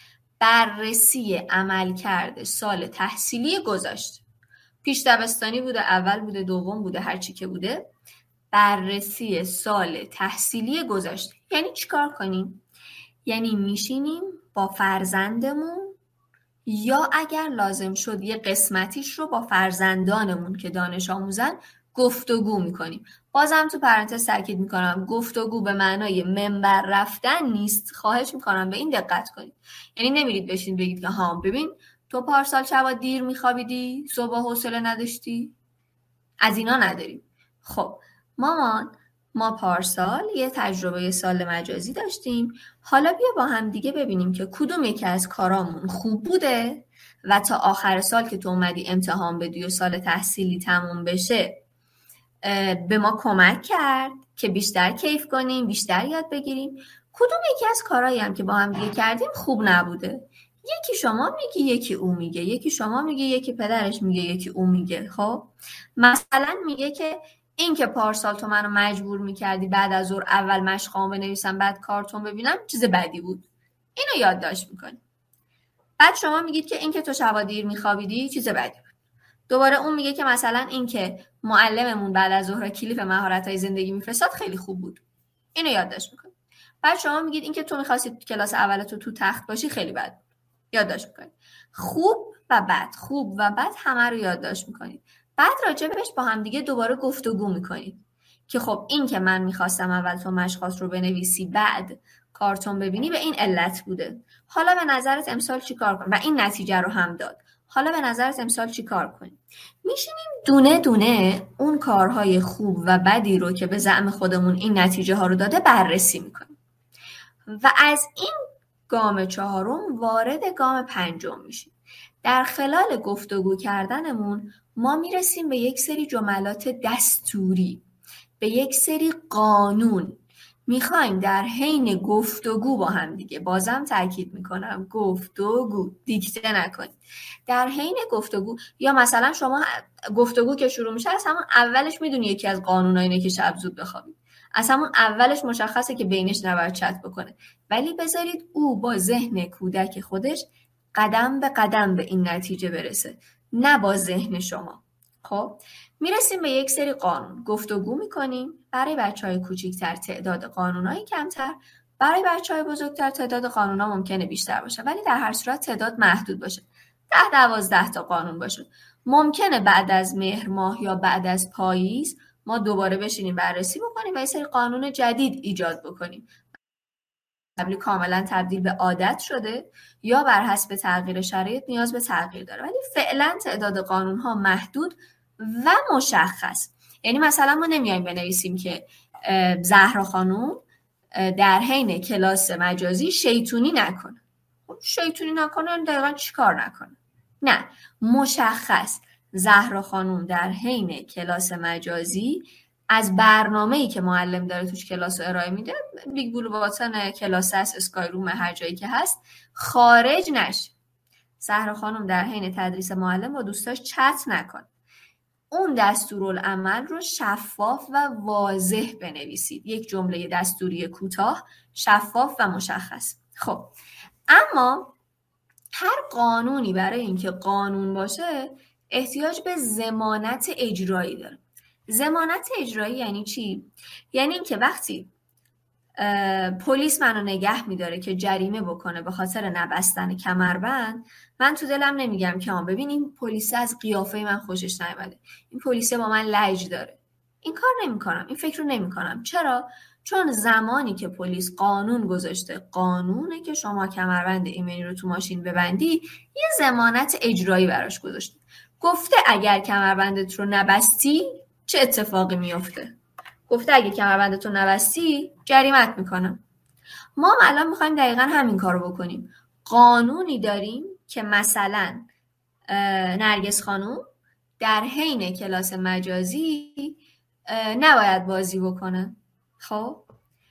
بررسی عملکرد سال تحصیلی گذشته. پیش دبستانی بوده، اول بوده، دوم بوده، هر چی که بوده. بررسی سال تحصیلی گذشته یعنی چیکار کنیم؟ یعنی میشینیم با فرزندمون، یا اگر لازم شد یه قسمتیش رو با فرزندانمون که دانش آموزن گفتگو میکنیم. بازم تو پرانتز تاکید میکنم گفتگو به معنای منبر رفتن نیست، خواهش میکنم به این دقت کنید. یعنی نمیرید بشین بگید که ها ببین تو پارسال شبا دیر میخوابیدی، صبح حوصله نداشتی، از اینا نداریم. خب مامان، ما پارسال یه تجربه سال مجازی داشتیم، حالا بیا با هم دیگه ببینیم که کدوم یکی از کارامون خوب بوده و تا آخر سال که تو اومدی امتحان بدی و سال تحصیلی تموم بشه به ما کمک کرد که بیشتر کیف کنیم، بیشتر یاد بگیریم. کدوم یکی از کارهایی هم که با هم دیگه کردیم خوب نبوده. یکی شما میگی، یکی او میگه، یکی شما میگی، یکی پدرش میگه، یکی او میگه. خب مثلا میگه که این که پارسال تو منو مجبور میکردی بعد از ظهر اول مشقامو بنویسم بعد کارتون ببینم چیز بدی بود، اینو یادداشت میکنی. بعد شما میگید که این که تو شبا دیر میخوابیدی چیز بدی بود. دوباره اون میگه که مثلا این که معلممون بعد از ظهر کلیپ مهارت‌های زندگی میفرستاد خیلی خوب بود، اینو یادداشت میکنی. بعد شما میگید این که تو میخواستی کلاس اولتو تو تخت باشی خیلی بد، یادداشت میکنید. خوب و بد، خوب و بد همه رو یادداشت میکنید. بعد راجع بهش با هم دیگه دوباره گفتگو میکنید که خب این که من میخواستم اول تو مشقات رو بنویسی بعد کارتون ببینی به این علت بوده، حالا به نظرت امسال چی کار کنیم؟ و این نتیجه رو هم داد، حالا به نظرت امسال چی کار کنیم؟ میشینیم دونه دونه اون کارهای خوب و بدی رو که به زعم خودمون این نتیجه ها رو داده بررسی میکنیم و از این گام چهارم وارد گام پنجم میشیم. در خلال گفتگو کردنمون ما میرسیم به یک سری جملات دستوری، به یک سری قانون. میخوایم در حین گفتگو با هم دیگه، بازم تاکید میکنم گفتگو، دیکته نکنید. در حین گفتگو یا مثلا شما گفتگو که شروع میشه از همون اولش میدونی یکی از قانونای اینه که شب زود بخوابید، از همون اولش مشخصه که بینش نباید چت بکنه، ولی بذارید او با ذهن کودک خودش قدم به قدم به این نتیجه برسه، نه با ذهن شما. خب میرسیم به یک سری قانون، گفتگو میکنیم. برای بچهای کوچیکتر تعداد قانونای کمتر، برای بچهای بزرگتر تعداد قانونا ممکنه بیشتر باشه، ولی در هر صورت تعداد محدود باشه، ده دوازده تا قانون باشه. ممکنه بعد از مهر ماه یا بعد از پاییز ما دوباره بشینیم بررسی بکنیم و یک سری قانون جدید ایجاد بکنیم. قبلی کاملا تبدیل به عادت شده یا بر حسب تغییر شرایط نیاز به تغییر داره، ولی فعلا تعداد قانون ها محدود و مشخص. یعنی مثلا ما نمیایم بنویسیم که زهرا خانوم در حین کلاس مجازی شیطونی نکنه. شیطونی نکنه دقیقا چی کار نکنه؟ نه، مشخص زهرا خانوم در حین کلاس مجازی از برنامه‌ای که معلم داره توش کلاس رو ارائه میده، بیگ بلو باتن، کلاس هست، اسکای روم، هر جایی که هست، خارج نشه. زهرا خانوم در حین تدریس معلم با دوستاش چت نکنه. اون دستورالعمل رو شفاف و واضح بنویسید. یک جمله دستوری کوتاه، شفاف و مشخص. خب اما هر قانونی برای اینکه قانون باشه احتیاج به ضمانت اجرایی داره. ضمانت اجرایی یعنی چی؟ یعنی اینکه وقتی پلیس منو نگه میداره که جریمه بکنه به خاطر نبستن کمربند، من تو دلم نمیگم که آن ببین این پلیس از قیافه من خوشش نیومده، این پلیس با من لج داره. این کار نمیکنم، این فکر رو نمیکنم. چرا؟ چون زمانی که پلیس قانون گذاشته، قانونه که شما کمربند ایمنی رو تو ماشین ببندی، یه ضمانت اجرایی براش گذاشته. گفته اگر کمربندت رو نبستی چه اتفاقی میفته؟ گفته اگه کمربندت رو نبستی جریمت میکنم. ما الان میخوایم دقیقا همین کار رو بکنیم. قانونی داریم که مثلا نرگس خانوم در حین کلاس مجازی نباید بازی بکنه. خب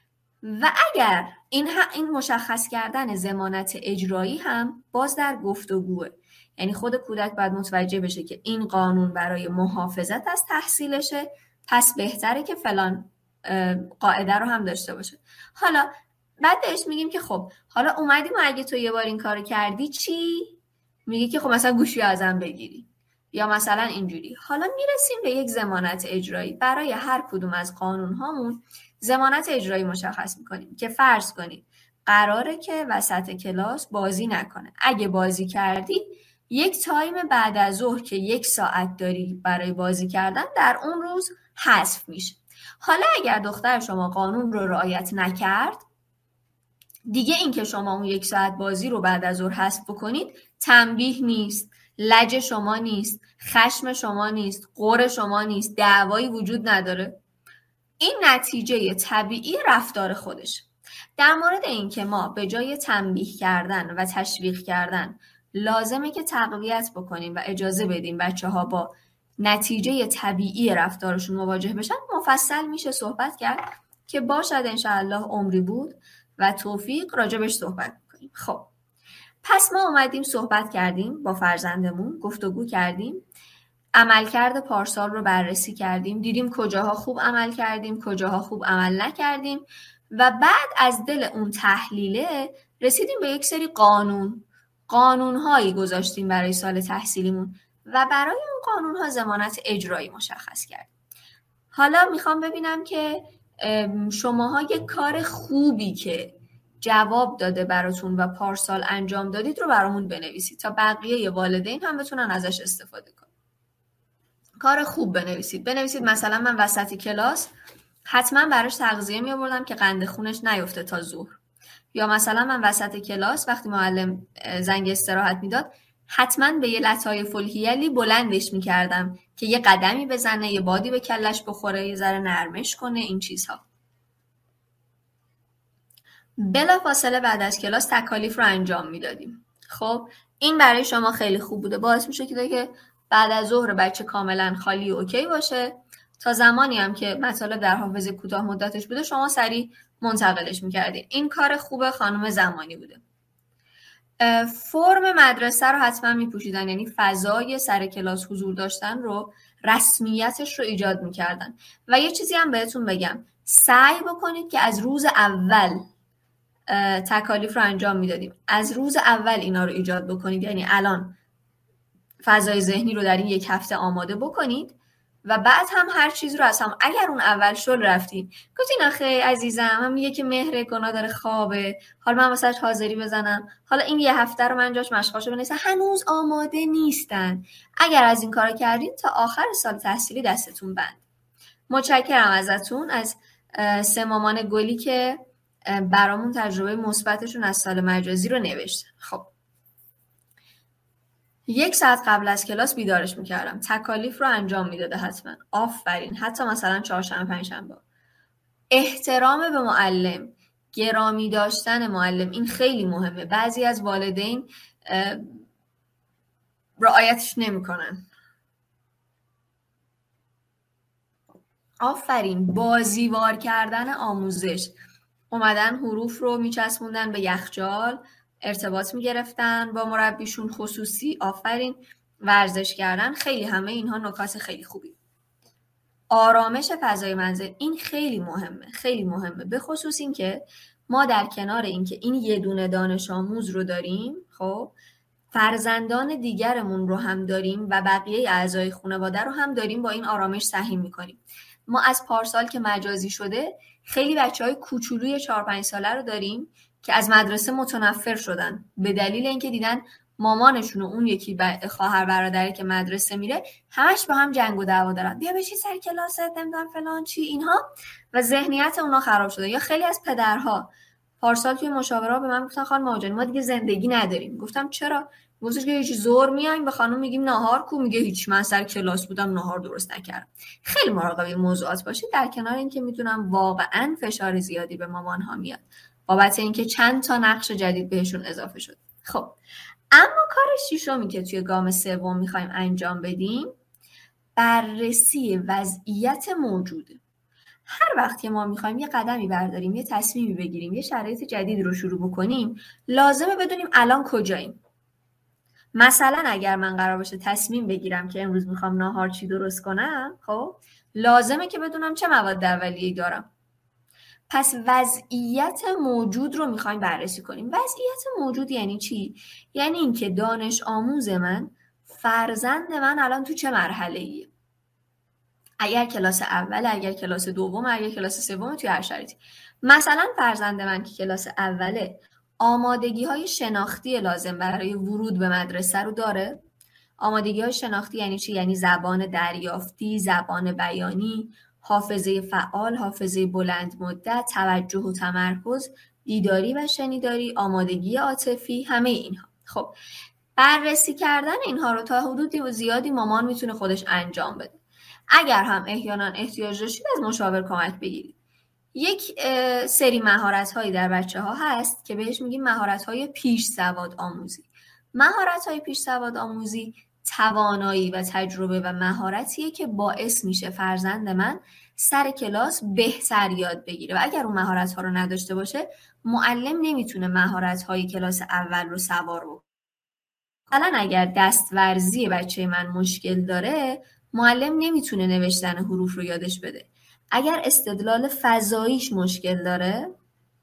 و اگر این این مشخص کردن ضمانت اجرایی هم باز در گفتگوه، یعنی خود کودک باید متوجه بشه که این قانون برای محافظت از تحصیلشه، پس بهتره که فلان قاعده رو هم داشته باشه. حالا بعد بهش میگیم که خب حالا اومدیم و اگه تو یه بار این کارو کردی چی؟ میگه که خب مثلا گوشی ازم بگیری یا مثلا اینجوری. حالا میرسیم به یک ضمانت اجرایی. برای هر کدوم از قانون هامون ضمانت اجرایی مشخص میکنیم که فرض کنید قراره که وسط کلاس بازی نکنه. اگه بازی کردی یک تایم بعد از ظهر که یک ساعت داری برای بازی کردن در اون روز حذف میشه. حالا اگر دختر شما قانون رو رعایت نکرد، دیگه این که شما اون یک ساعت بازی رو بعد از ظهر حذف بکنید تنبیه نیست، لج شما نیست، خشم شما نیست، غر شما نیست، دعوایی وجود نداره. این نتیجه طبیعی رفتار خودش. در مورد این که ما به جای تنبیه کردن و تشویق کردن لازمه که تقویت بکنیم و اجازه بدیم بچه ها با نتیجه طبیعی رفتارشون مواجه بشن، مفصل میشه صحبت کرد که باشد انشاءالله عمری بود و توفیق راجبش صحبت میکنیم. خب پس ما اومدیم صحبت کردیم با فرزندمون، گفتگو کردیم، عملکرد پارسال رو بررسی کردیم، دیدیم کجاها خوب عمل کردیم، کجاها خوب عمل نکردیم و بعد از دل اون تحلیله رسیدیم به یک سری قانون قانونهایی گذاشتیم برای سال تحصیلیمون و برای اون قانونها ضمانت اجرایی مشخص کردیم. حالا میخوام ببینم که شماها یک کار خوبی که جواب داده براتون و پارسال انجام دادید رو برامون بنویسید تا بقیه والدین هم بتونن ازش استفاده کنن. کار خوب بنویسید. بنویسید مثلا من وسط کلاس حتما براش تغذیه می آوردم که قند خونش نیفته تا ظهر. یا مثلا من وسط کلاس وقتی معلم زنگ استراحت میداد حتما به یه لطایف الحیلی بلندش میکردم که یه قدمی بزنه، یه بادی به کلش بخوره، یه ذره نرمش کنه، این چیزها. بلافاصله بعد از کلاس تکالیف رو انجام میدادیم. خب این برای شما خیلی خوب بوده، باعث میشه که بعد از ظهر بچه کاملا خالی و اوکی باشه، تا زمانی هم که مطالب در حافظه کوتاه مدتش بوده شما سریع منتقلش میکردین. این کار خوب خانم زمانی بوده. فرم مدرسه رو حتما میپوشیدن، یعنی فضای سر کلاس حضور داشتن رو، رسمیتش رو ایجاد میکردن. و یه چیزی هم بهتون بگم، سعی بکنید که از روز اول تکالیف رو انجام میدادیم، از روز اول اینا رو ایجاد بکنید. یعنی الان فضای ذهنی رو در این یک هفته آماده بکنید و بعد هم هر چیز رو از هم، اگر اون اول شل رفتین گفتین آخه عزیزم هم میگه که مهر گناه داره خوابه، حالا من واسش حاضری بزنم، حالا این یه هفته رو من جاش مشقاشو بنویسم، هنوز آماده نیستن. اگر از این کارا کردین تا آخر سال تحصیلی دستتون بند. متشکرم ازتون، از سه مامان گلی که برامون تجربه مثبتشون از سال مجازی رو نوشتن. خب یک ساعت قبل از کلاس بیدارش میکردم، تکالیف رو انجام میداده حتما. آفرین. حتی مثلا چهارشنبه پنجشنبه. احترام به معلم، گرامی داشتن معلم، این خیلی مهمه. بعضی از والدین رعایتش نمی‌کنن. آفرین. بازیوار کردن آموزش، اومدن حروف رو میچسبوندن به یخچال، ارتباط میگرفتن با مربیشون خصوصی. آفرین. ورزش کردن، خیلی همه اینها نکات خیلی خوبی. آرامش فضای منزل، این خیلی مهمه، خیلی مهمه، به خصوص این که ما در کنار این که این یه دونه دانش آموز رو داریم، خب فرزندان دیگرمون رو هم داریم و بقیه اعضای خانواده رو هم داریم با این آرامش سهیم میکنیم. ما از پارسال که مجازی شده خیلی بچهای کوچولوی چهار پنج ساله رو داریم که از مدرسه متنفر شدن به دلیل اینکه دیدن مامانشون و اون یکی خواهر برادری که مدرسه میره همش با هم جنگ و دعوا دارن، بیا بشی سر کلاست، نمیدونم فلان چی اینها، و ذهنیت اونا خراب شده. یا خیلی از پدرها پارسال توی مشاوره به من گفتن خانم مهاجری ما دیگه زندگی نداریم. گفتم چرا؟ گفتش که هیچ زور میایم به خانم میگیم ناهار کو، میگه هیچ، من سر کلاس بودم ناهار درست نکردم. خیلی مراقب این موضوعات باشید، در کنار اینکه میدونم واقعا فشار زیادی به مامان ها میاد بابت اینکه چند تا نقش جدید بهشون اضافه شد. خب اما کار ششمی که توی گام سوم میخوایم انجام بدیم بررسی وضعیت موجوده. هر وقت که ما میخوایم یه قدمی برداریم، یه تصمیمی بگیریم، یه شرایط جدید رو شروع بکنیم، لازمه بدونیم الان کجاییم. مثلا اگر من قرار باشه تصمیم بگیرم که امروز میخوام ناهار چی درست کنم، خب لازمه که بدونم چه مواد اولیه‌ای دارم. پس وضعیت موجود رو میخوایم بررسی کنیم. وضعیت موجود یعنی چی؟ یعنی اینکه دانش آموز من، فرزند من الان تو چه مرحله‌ایه؟ اگر کلاس اول، اگر کلاس دوم، اگر کلاس سوم، توی هر شرایطی. مثلا فرزند من که کلاس اوله آمادگی‌های شناختی لازم برای ورود به مدرسه رو داره. آمادگی‌های شناختی یعنی چی؟ یعنی زبان دریافتی، زبان بیانی، حافظه فعال، حافظه بلند مدت، توجه و تمرکز، دیداری و شنیداری، آمادگی عاطفی، همه اینها. خب بررسی کردن اینها رو تا حدودی زیادی مامان میتونه خودش انجام بده. اگر هم احیانا احتیاج داشتید از مشاور کمک بگیرید. یک سری مهارت‌هایی در بچه‌ها هست که بهش میگیم مهارت‌های پیش سواد آموزی. مهارت‌های پیش سواد آموزی توانایی و تجربه و مهارتیه که باعث میشه فرزند من سر کلاس بهتر یاد بگیره، و اگر اون مهارت‌ها رو نداشته باشه معلم نمیتونه مهارت‌های کلاس اول رو سوار بکنه. مثلا اگر دستورزی بچه من مشکل داره، معلم نمیتونه نوشتن حروف رو یادش بده. اگر استدلال فضاییش مشکل داره،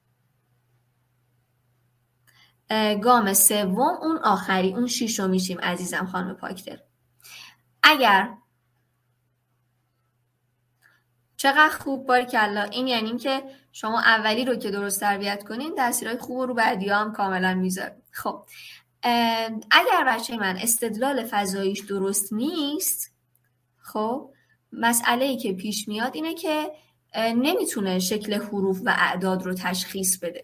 گام سوم اون آخری، اون شیشمیشیم عزیزم خانم پاکتر. اگر چقدر خوب، باریکلا. این یعنی که شما اولی رو که درست تربیت کنین، تاثیرهای خوب رو بعدی هم کاملا میذاره. خب اگر بچه من استدلال فضاییش درست نیست، خب مسئله‌ای که پیش میاد اینه که نمیتونه شکل حروف و اعداد رو تشخیص بده.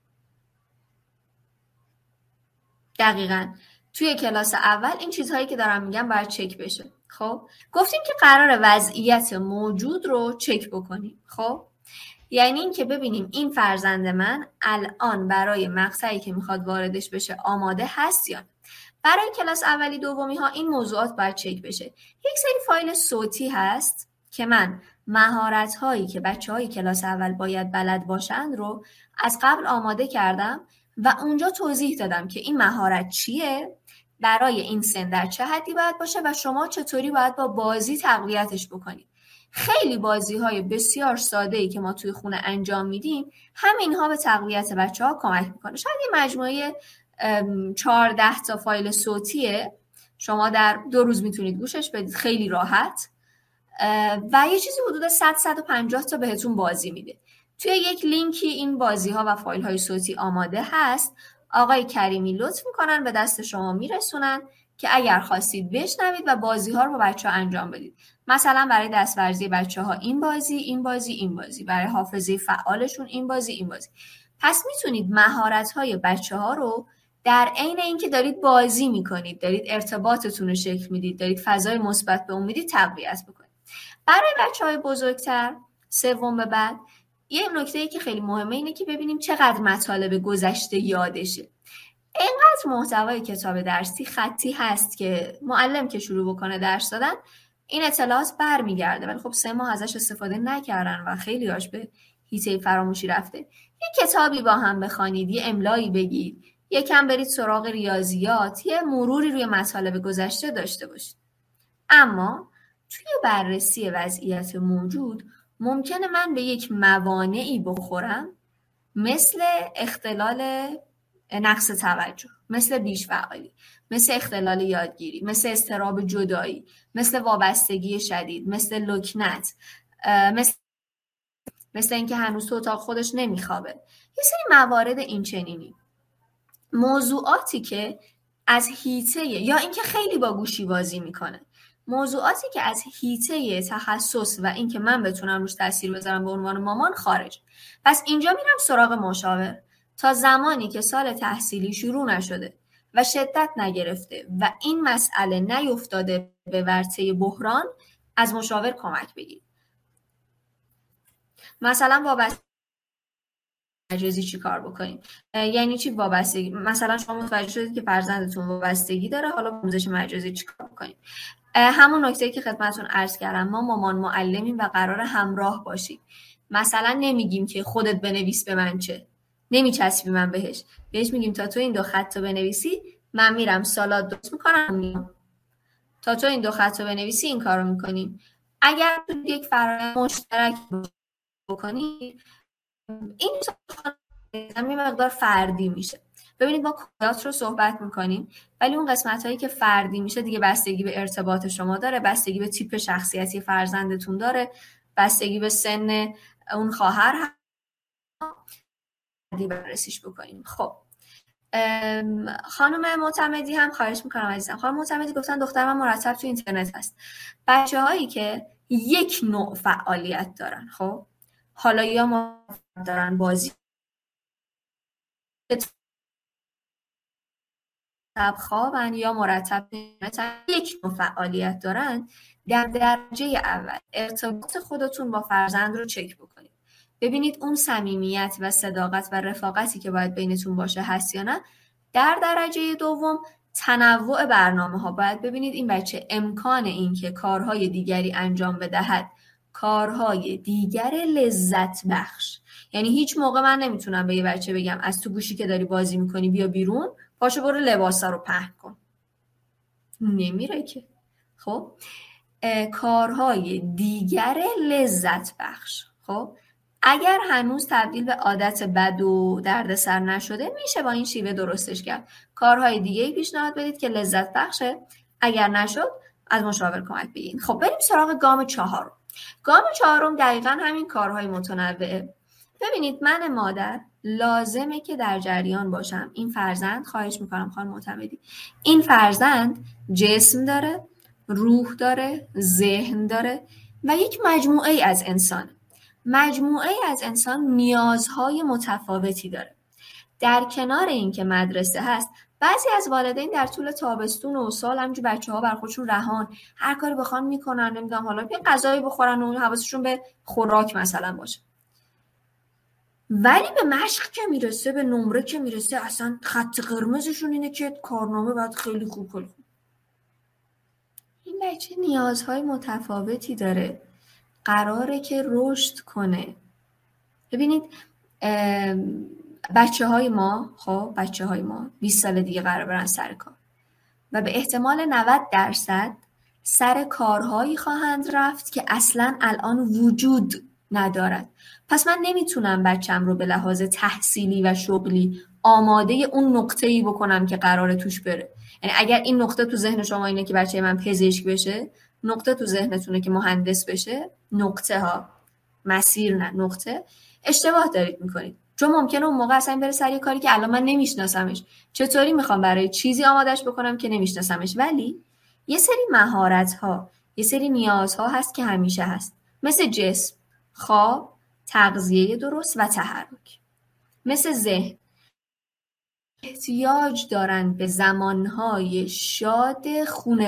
دقیقاً توی کلاس اول این چیزهایی که دارم میگم باید چک بشه. خب گفتیم که قرار وضعیت موجود رو چک بکنیم. خب یعنی این که ببینیم این فرزند من الان برای مقطعی که میخواد واردش بشه آماده هست یا نه. برای کلاس اولی دومی ها این موضوعات باید چک بشه. یک سری فایل صوتی هست که من مهارت هایی که بچه های کلاس اول باید بلد باشند رو از قبل آماده کردم و اونجا توضیح دادم که این مهارت چیه، برای این سن در چه حدی باید باشه و شما چطوری باید با بازی تقویتش بکنید. خیلی بازی های بسیار ساده ای که ما توی خونه انجام میدیم، همینها به تقویت بچه ها کمک میکنه. شاید یه مجموعه چهارده تا فایل صوتیه، شما در دو روز میتونید گوشش بدید خیلی راحت، و یه چیزی حدود صد تا صد و پنجاه تا بهتون بازی میده. توی یک لینکی این بازی ها و فایل های صوتی آماده هست. آقای کریمی لطف میکنن به دست شما میرسونن که اگر خواستید بشنوید و بازی ها رو با بچه ها انجام بدید. مثلا برای دستورزی بچه ها این بازی، این بازی، این بازی، برای حافظه فعالشون این بازی، این بازی. پس میتونید مهارت های بچه ها رو در عین اینکه دارید بازی میکنید، دارید ارتباطتون رو شکل میدید، دارید فضای مثبت به اون میدید، تقویت بکنید. برای بچه‌های بزرگتر، سوم به بعد، یه نکته‌ای که خیلی مهمه اینه که ببینیم چقدر مطالب گذشته یادشه. اینقدر محتوای کتاب درسی خطی هست که معلم که شروع بکنه درس دادن این اطلاعات برمیگرده، ولی خب سه ماه ازش استفاده نکردن و خیلی هاش به حیطه فراموشی رفته. یه کتابی با هم بخوانید، یه املایی بگید، یکم برید سراغ ریاضیات، یه مروری روی مطالب گذشته داشته باشید. اما توی بررسی وضعیت موجود ممکنه من به یک موانعی بخورم، مثل اختلال نقص توجه، مثل بیش‌فعالی، مثل اختلال یادگیری، مثل اضطراب جدایی، مثل وابستگی شدید، مثل لکنت، مثل مثل اینکه هنوز تو اتاق خودش نمیخوابه. یه سری موارد این چنینی، موضوعاتی که از حیطه یا اینکه خیلی با گوشی بازی میکنه، موضوعاتی که از حیطه تخصص و اینکه من بتونم روش تاثیر بذارم به عنوان مامان خارج. پس اینجا میرم سراغ مشاور. تا زمانی که سال تحصیلی شروع نشده و شدت نگرفته و این مسئله نیفتاده به ورطه بحران، از مشاور کمک بگیرید. مثلا وابستگی مجازی چی کار بکنیم؟ یعنی چی وابستگی؟ مثلا شما متوجه شدید که فرزندتون وابستگی داره، حالا آموزش مجازی چی کار بکنیم؟ همون نکته‌ای که خدمتتون عرض کردم، ما مامان معلمیم و قرار همراه باشیم. مثلا نمیگیم که خودت بنویس به من چه، نمیچسبی من بهش، بهش میگیم تا تو این دو خط رو بنویسی من میرم سالاد درست میکنم میام، تا تو این دو خط رو بنویسی این کارو میکنیم. اگر تو یک فرآیند مشترک بکنید این یه مقدار فردی میشه. ببینید ما کلیات رو صحبت میکنیم، ولی اون قسمت هایی که فردی میشه دیگه بستگی به ارتباط شما داره، بستگی به تیپ شخصیتی فرزندتون داره، بستگی به سن اون خواهر هم بررسیش بکنیم. خب خانم معتمدی هم خواهش میکنم عزیزم، خانم معتمدی گفتن دختر من مرتب تو اینترنت هست. بچه هایی که یک نوع فعالیت دارن، خب حالا یا ما دارن بازی مرتب خوابن یا مرتب یک نوع فعالیت دارن، در درجه اول ارتباط خودتون با فرزند رو چک بکنید. ببینید اون صمیمیت و صداقت و رفاقتی که باید بینتون باشه هست یا نه. در درجه دوم تنوع برنامه ها، باید ببینید این بچه امکان این که کارهای دیگری انجام بدهد، کارهای دیگر لذت بخش. یعنی هیچ موقع من نمیتونم به یه بچه بگم از تو گوشی که داری بازی میکنی بیا بیرون، پاشو برو لباسا رو پهن کن، نمیره که. خب کارهای دیگر لذت بخش، خب اگر هنوز تبدیل به عادت بد و دردسر نشده میشه با این شیوه درستش کرد. کارهای دیگه‌ای پیشنهاد بدید که لذت بخشه، اگر نشد از مشاور کمک بگیرید. خب بریم سراغ گام چهارم. گام چهارم دقیقاً همین کارهای متنوعه. ببینید من مادر لازمه که در جریان باشم این فرزند، خواهش میکنم خانم معتمدی، این فرزند جسم داره، روح داره، ذهن داره و یک مجموعه ای از انسان. مجموعه ای از انسان نیازهای متفاوتی داره. در کنار این که مدرسه هست، بعضی از والدین در طول تابستون و سال همینجور بچه‌ها بر خودشون رهان هر کاری بخوان میکنن، نمیدونم حالا یه غذایی بخورن و حواسشون به خوراک مثلا باشه. ولی به مشق که میرسه، به نمره که میرسه، اصلا خط قرمزشون اینه که کارنامه باید خیلی خوب کنه. این بچه نیازهای متفاوتی داره، قراره که رشد کنه. ببینید بچه های ما خب بچه های ما بیست سال دیگه قرار برن سر کار و به احتمال نود درصد سر کارهایی خواهند رفت که اصلا الان وجود ندارد. پس من نمیتونم بچم رو به لحاظ تحصیلی و شغلی آماده اون نقطه‌ای بکنم که قراره توش بره. یعنی اگر این نقطه تو ذهن شما اینه که بچه من پزشک بشه، نقطه تو ذهنتونه که مهندس بشه، نقطه ها، مسیر نه نقطه، اشتباه دارید میکنید. چون ممکنه اون موقع اصلا بره سر یه کاری که الان من نمیشناسمش. چطوری میخوام برای چیزی آمادش بکنم که نمیشناسمش؟ ولی یه سری مهارت ها، یه سری نیازها هست که همیشه هست، مثل جسم، خواب، تغذیه درست و تحرک. مثل ذهن، احتیاج دارن به زمانهای شاد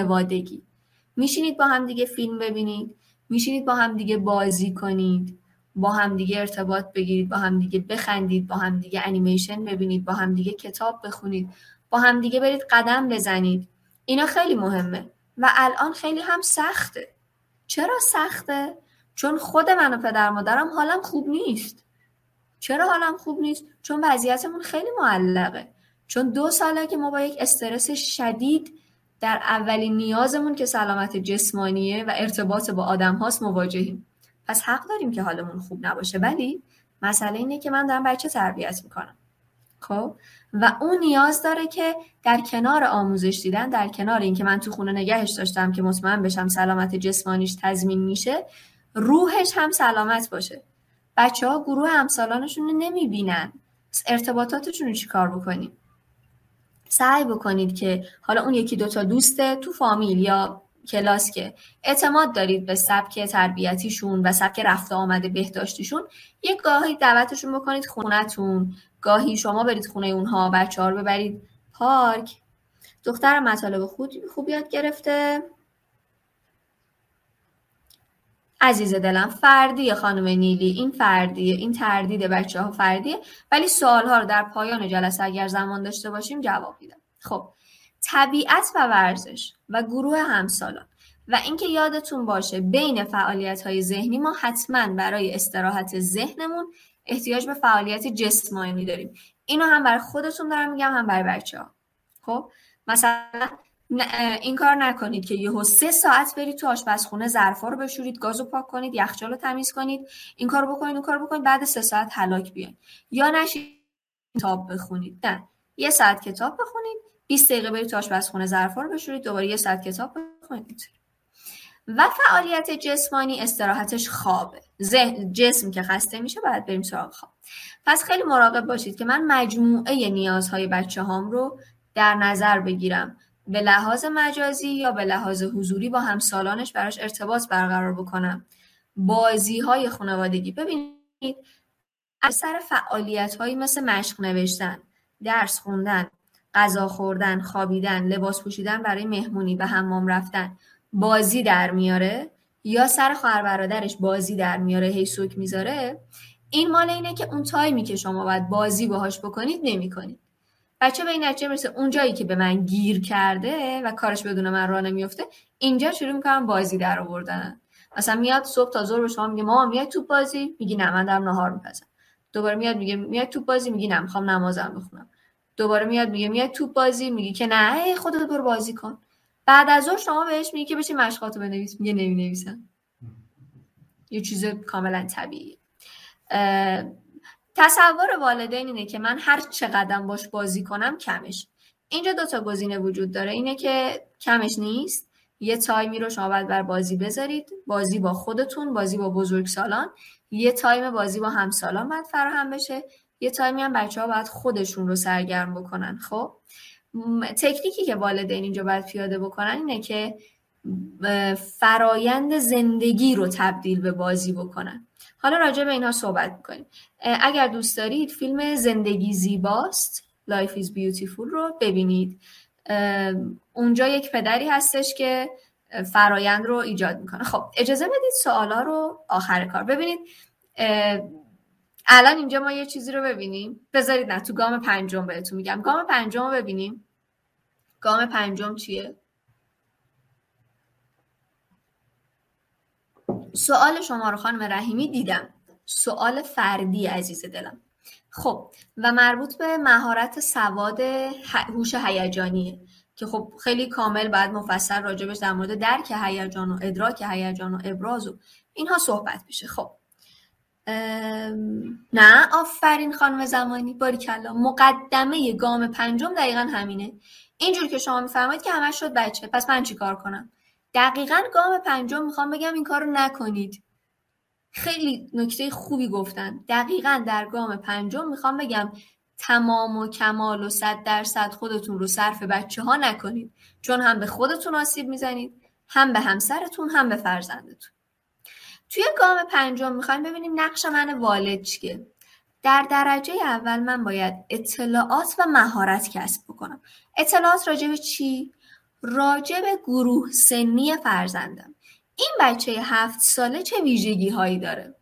خانوادگی. میشینید با هم دیگه فیلم ببینید، میشینید با هم دیگه بازی کنید، با همدیگه ارتباط بگیرید، با همدیگه بخندید، با همدیگه انیمیشن ببینید، با همدیگه کتاب بخونید، با همدیگه برید قدم بزنید. اینا خیلی مهمه و الان خیلی هم سخته. چرا سخته؟ چون خود من و پدر مادرم حالم خوب نیست. چرا حالم خوب نیست؟ چون وضعیتمون خیلی معلقه. چون دو ساله که ما با یک استرس شدید در اولین نیازمون که سلامت جسمانیه و ارتباط با آدم هاست مواجهیم. پس حق داریم که حالمون خوب نباشه، ولی مسئله اینه که من دارم بچه تربیت میکنم. خب و اون نیاز داره که در کنار آموزش دیدن، در کنار این که من تو خونه نگهش داشتم که مطمئن بشم سلامت جسمانیش تضمین میشه، روحش هم سلامت باشه. بچه ها گروه همسالانشون رو نمیبینن، ارتباطاتشون رو چی کار بکنیم؟ سعی بکنید که حالا اون یکی دوتا دوسته تو فامیل یا کلاس که اعتماد دارید به سبک تربیتیشون و سبک رفت آمده بهداشتیشون، یک گاهی دعوتشون بکنید خونتون، گاهی شما برید خونه اونها، بچه ها رو ببرید پارک. دختر مطالب خوب خوب یاد گرفته. عزیز دلم فردیه خانم نیلی، این فردیه، این تردید بچه ها فردیه، ولی سوال ها رو در پایان جلسه اگر زمان داشته باشیم جواب میدم. خب طبیعت و ورزش و گروه همسالان و اینکه یادتون باشه بین فعالیت های ذهنی ما حتما برای استراحت ذهنمون احتیاج به فعالیت جسمانی داریم. اینو هم برای خودتون دارم میگم هم برای بچه ها. خب مثلا این کار نکنید که یهو سه ساعت برید تو آشپزخونه ظرفا رو بشورید، گازو پاک کنید، یخچال رو تمیز کنید، این کار بکنید اون کار بکنید، بعد سه ساعت هلاک بیاین. یا نشید کتاب بخونید، نه یه ساعت کتاب بخونید، بیست دقیقه برید تو آشپزخونه ظرفا رو بشورید، دوباره یه ساعت کتاب بخونید. و فعالیت جسمانی استراحتش خوابه. جسم که خسته میشه باید بریم سراغ خواب. پس خیلی مراقب باشید که من مجموعه نیازهای بچه‌هام رو در نظر بگیرم، به لحاظ مجازی یا به لحاظ حضوری با همسالانش براش ارتباط برقرار بکنم. بازی‌های خانوادگی، ببینید اثر فعالیت‌هایی مثل مشق نوشتن، درس خوندن، غذا خوردن، خوابیدن، لباس پوشیدن برای مهمونی و حمام رفتن بازی در میاره یا سر خواهر برادرش بازی در میاره هی سوک میذاره، این مال اینه که اون تایمی که شما باید بازی باهاش بکنید نمی‌کنید. بچه به این نتیجه میرسه اون جایی که به من گیر کرده و کارش بدون من راه نمیفته، اینجا شروع میکنم بازی در آوردن. مثلا میاد صبح تا ظهر به شما میگه مامان میاد توپ بازی، میگی نه من دارم نهار میپزم. دوباره میاد میگه میاد توپ بازی، میگی نه میخوام نمازم بخونم. دوباره میاد میگه میاد توپ بازی، میگی که نه خودت برو بازی کن. بعد از ظهر شما بهش میگی که بشین مشقاتو بنویس، میگه نمی‌نویسم. یه چیز کاملا طبیعیه. تصور والدین اینه که من هر چقدر باش بازی کنم کمش. اینجا دو تا گزینه وجود داره، اینه که کمش نیست، یه تایمی رو شما باید بر بازی بذارید، بازی با خودتون، بازی با بزرگسالان، یه تایم بازی با همسالان باید فراهم بشه، یه تایمی هم بچه‌ها باید خودشون رو سرگرم بکنن. خب تکنیکی که والدین اینجا باید پیاده بکنن اینه که فرایند زندگی رو تبدیل به بازی بکنن. حالا راجع به اینها صحبت می‌کنیم. اگر دوست دارید فیلم زندگی زیباست Life is Beautiful رو ببینید. اونجا یک پدری هستش که فرایند رو ایجاد میکنه. خب اجازه بدید سوالا رو آخر کار ببینید. الان اینجا ما یه چیزی رو ببینیم. بذارید نه تو گام پنجم بهتون میگم. گام پنجم رو ببینیم. گام پنجم چیه؟ سوال شما رو خانم رحیمی دیدم. سوال فردی عزیز دلم. خب و مربوط به مهارت سواد هوش هیجانیه که خب خیلی کامل بعد مفصل راجبش در مورد درک هیجان و ادراک هیجان و ابراز و اینها صحبت میشه. خب نه آفرین خانم زمانی، باریکلا. مقدمه گام پنجم دقیقاً همینه. اینجور که شما میفرمایید که همش شد بچه، پس من چی کار کنم؟ دقیقاً گام پنجم میخوام بگم این کار رو نکنید. خیلی نکته خوبی گفتن. دقیقاً در گام پنجم میخوام بگم تمام و کمال و صد درصد خودتون رو صرف بچه ها نکنید، چون هم به خودتون آسیب میزنید، هم به همسرتون، هم به فرزندتون. توی گام پنجم میخوایم ببینیم نقش من والد چیه. در درجه اول من باید اطلاعات و مهارت کسب بکنم. اطلاعات راجع به چی؟ راجع به گروه سنی فرزندم. این بچه هفت ساله چه ویژگی هایی داره؟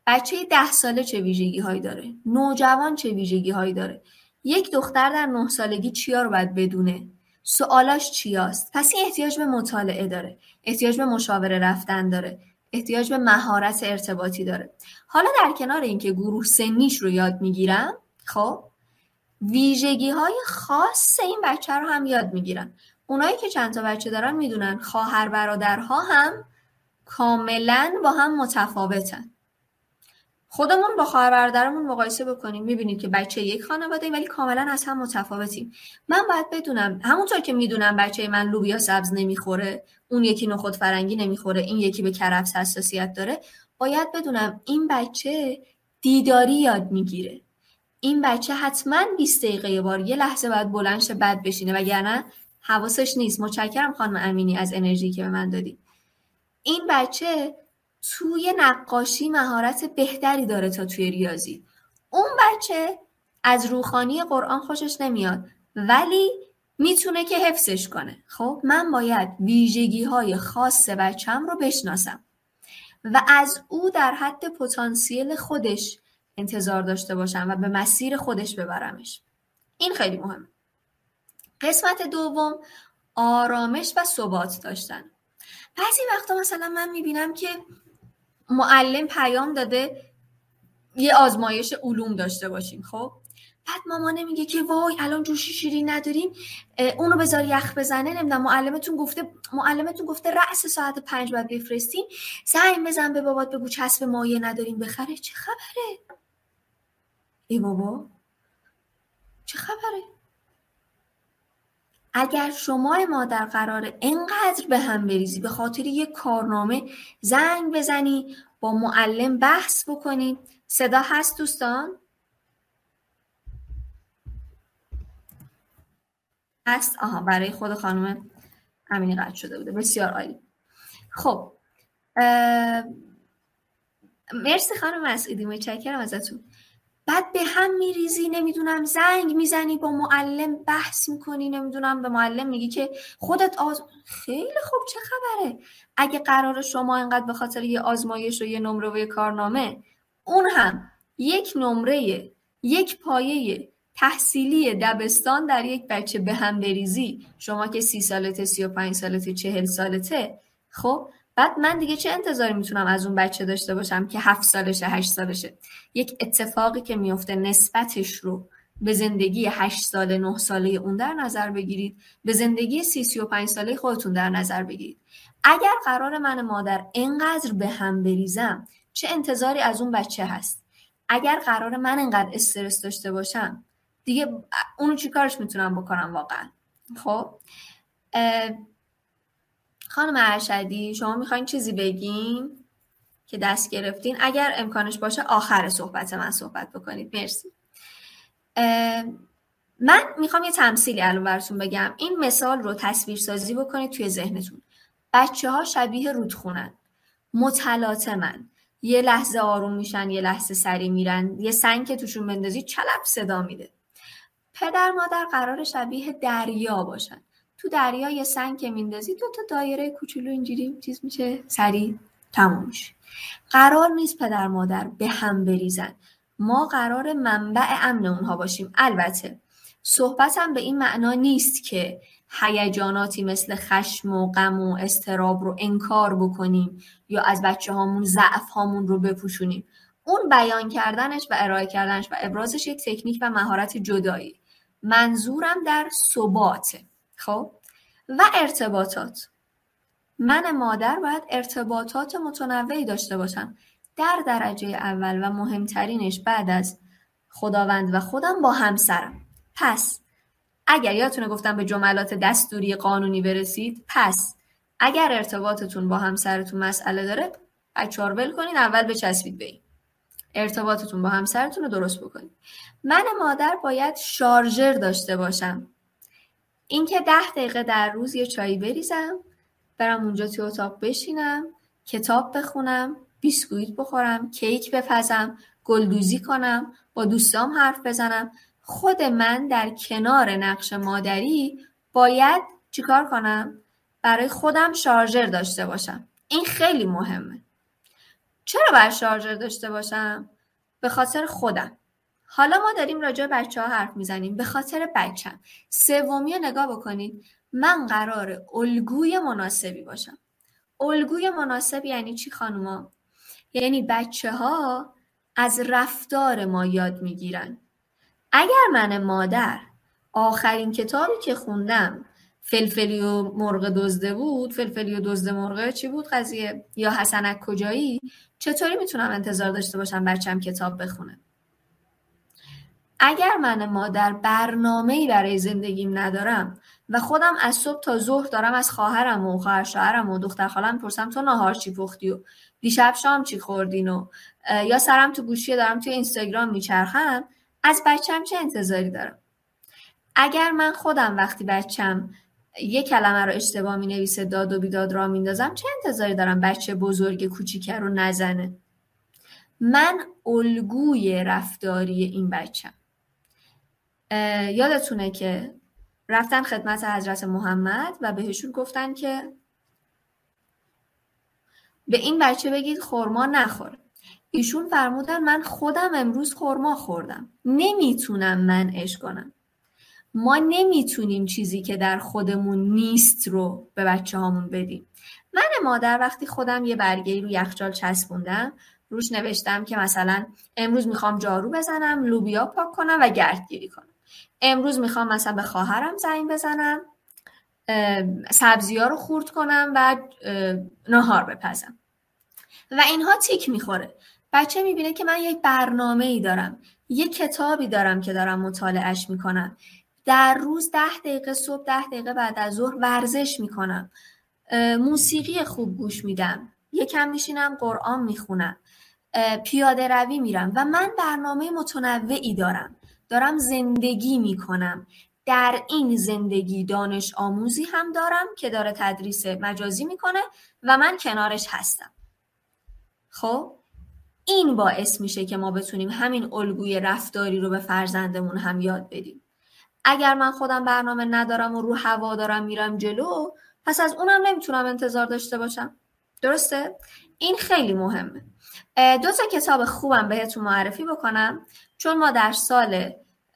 بچه ده ساله چه ویژگی هایی داره؟ نوجوان چه ویژگی هایی داره؟ یک دختر در نه سالگی چیا رو باید بدونه؟ سوالاش چیاست؟ پس این احتیاج به مطالعه داره، احتیاج به مشاوره رفتن داره، احتیاج به مهارت ارتباطی داره. حالا در کنار اینکه گروه سنیش رو یاد میگیرم، خب ویژگی های خاص این بچه رو هم یاد میگیرن. اونایی که چند تا بچه دارن میدونن خواهر برادرها هم کاملا با هم متفاوتن. خودمون با خواهر برادرمون مقایسه بکنیم میبینید که بچه یک خانواده ولی کاملا از هم متفاوتیم. من باید بدونم همونطور که میدونم بچه من لوبیا سبز نمیخوره، اون یکی نخود فرنگی نمیخوره، این یکی به کرفس حساسیت داره، باید بدونم این بچه دیداری یاد میگیره. این بچه حتما بیست دقیقه یه بار یه لحظه باید بلند شه بعد بشینه، وگرنه حواسش نیست. متشکرم خانم امینی از انرژی که به من دادی. این بچه توی نقاشی مهارت بهتری داره تا توی ریاضی. اون بچه از روخانی قرآن خوشش نمیاد ولی میتونه که حفظش کنه. خب من باید ویژگی های خاص بچم رو بشناسم و از او در حد پتانسیل خودش انتظار داشته باشم و به مسیر خودش ببرمش. این خیلی مهمه. قسمت دوم، آرامش و ثبات داشتن. بعضی وقتا مثلا من میبینم که معلم پیام داده یه آزمایش علوم داشته باشیم، خب بعد مامانه میگه که وای الان جوشی شیرین نداریم، اونو بذار یخ بزنه، نمیدونم معلمتون گفته معلمتون گفته رأس ساعت پنج باید بفرستین، زنگ بزن به بابات بگو چسب مایع نداریم بخره. چه خبره؟ ای بابا چه خبره؟ اگر شما مادر قراره انقدر به هم بریزی به خاطر یک کارنامه، زنگ بزنی با معلم بحث بکنی. صدا هست دوستان؟ هست؟ آها برای خود خانم امینی قطع شده بوده. بسیار عالی. خب مرسی خانم مسعودی، متشکرم ازتون. بعد به هم میریزی، نمیدونم زنگ میزنی با معلم بحث میکنی، نمیدونم به معلم میگی که خودت آز... خیلی خوب چه خبره؟ اگه قرار شما اینقدر به خاطر یه آزمایش و یه نمره و یه کارنامه، اون هم یک نمره یک پایه تحصیلی دبستان در یک بچه به هم بریزی، شما که سی سالته، سی و پنج سالته، چهل سالته، خب بعد من دیگه چه انتظاری میتونم از اون بچه داشته باشم که هفت سالشه، هشت سالشه؟ یک اتفاقی که میفته نسبتش رو به زندگی هشت ساله، نه ساله اون در نظر بگیرید، به زندگی سی سی و پنج ساله خودتون در نظر بگیرید. اگر قرار من مادر اینقدر به هم بریزم، چه انتظاری از اون بچه هست؟ اگر قرار من اینقدر استرس داشته باشم، دیگه اونو چی کارش میتونم بکنم واقعا؟ خب خانم ارشدی شما میخواین چیزی بگین که دست گرفتین؟ اگر امکانش باشه آخر صحبت من صحبت بکنید. مرسی. من میخوام یه تمثیلی الان براتون بگم. این مثال رو تصویر سازی بکنید توی ذهنتون. بچه ها شبیه رودخونن، متلاطمن، یه لحظه آروم میشن، یه لحظه سری میرن، یه سنگ که توشون بندازی چلپ صدا میده. پدر مادر قرار شبیه دریا باشن. تو دریا یه سنگ که میندازی دو تا دایره کوچولو اینجوری چیز میشه، سری تموم میشه. قرار نیست پدر مادر به هم بریزن. ما قرار منبع امن اونها باشیم. البته صحبتم به این معنا نیست که هیجاناتی مثل خشم و غم و اضطراب رو انکار بکنیم یا از بچه هامون ضعف هامون رو بپوشونیم. اون بیان کردنش و ارائه کردنش و ابرازش یک تکنیک و مهارت جدایی. منظورم در ثباته. خب و ارتباطات. من مادر باید ارتباطات متنوعی داشته باشم. در درجه اول و مهمترینش بعد از خداوند و خودم با همسرم. پس اگر یادتونه گفتم به جملات دستوری قانونی برسید، پس اگر ارتباطتون با همسرتون مسئله داره، بچه‌ها رو ول کنین، اول بچسبید به این. ارتباطتون با همسرتون رو درست بکنید. من مادر باید شارژر داشته باشم. اینکه ده دقیقه در روز یه چایی بریزم، برم اونجا توی اتاق بشینم، کتاب بخونم، بیسکویت بخورم، کیک بپزم، گلدوزی کنم، با دوستام حرف بزنم. خود من در کنار نقش مادری باید چیکار کنم؟ برای خودم شارژر داشته باشم. این خیلی مهمه. چرا باید شارژر داشته باشم؟ به خاطر خودم. حالا ما داریم راجع به بچه ها حرف میزنیم. به خاطر بچم. سومی رو نگاه بکنید. من قراره الگوی مناسبی باشم. الگوی مناسب یعنی چی خانوما؟ یعنی بچه ها از رفتار ما یاد میگیرن. اگر من مادر آخرین کتابی که خوندم فلفلی و مرغ دزده بود، فلفلی و دزده مرغ چی بود قضیه؟ یا حسنک کجایی؟ چطوری میتونم انتظار داشته باشم بچم کتاب بخونه؟ اگر من مادر برنامه‌ای برای زندگیم ندارم و خودم از صبح تا ظهر دارم از خواهرم و خواهر شوهرم و دختر خالم پرسم تو ناهار چی پختی و دیشب شام چی خوردین و یا سرم تو گوشیه دارم توی اینستاگرام میچرخم، از بچم چه انتظاری دارم؟ اگر من خودم وقتی بچم یک کلمه رو اشتباه می نویسه داد و بیداد را میندازم، چه انتظاری دارم بچه بزرگ کوچیکه رو نزنه؟ من الگوی رفتاری این بچم. یادتونه که رفتن خدمت حضرت محمد و بهشون گفتن که به این بچه بگید خرما نخوره. ایشون فرمودن من خودم امروز خرما خوردم، نمیتونم منعش کنم. ما نمیتونیم چیزی که در خودمون نیست رو به بچه هامون بدیم. من مادر وقتی خودم یه برگه‌ای رو یخچال چسبوندم، روش نوشتم که مثلا امروز میخوام جارو بزنم، لوبیا پاک کنم و گردگیری کنم. امروز میخوام مثلا به خواهرم زنگ بزنم، سبزی‌ها رو خورد کنم و نهار بپزم. و اینها تیک میخوره. بچه میبینه که من یک برنامه‌ای دارم، یک کتابی دارم که دارم مطالعهش میکنم. در روز ده دقیقه صبح، ده دقیقه بعد از ظهر ورزش میکنم. موسیقی خوب گوش میدم. یکم میشینم قرآن میخونم. پیاده روی میرم و من برنامه متنوعی دارم. دارم زندگی میکنم. در این زندگی دانش آموزی هم دارم که داره تدریس مجازی میکنه و من کنارش هستم. خب این باعث میشه که ما بتونیم همین الگوی رفتاری رو به فرزندمون هم یاد بدیم. اگر من خودم برنامه ندارم و رو هوا دارم میرم جلو، پس از اونم نمیتونم انتظار داشته باشم. درسته؟ این خیلی مهمه. دو تا کتاب خوبم بهتون معرفی بکنم، چون ما در سال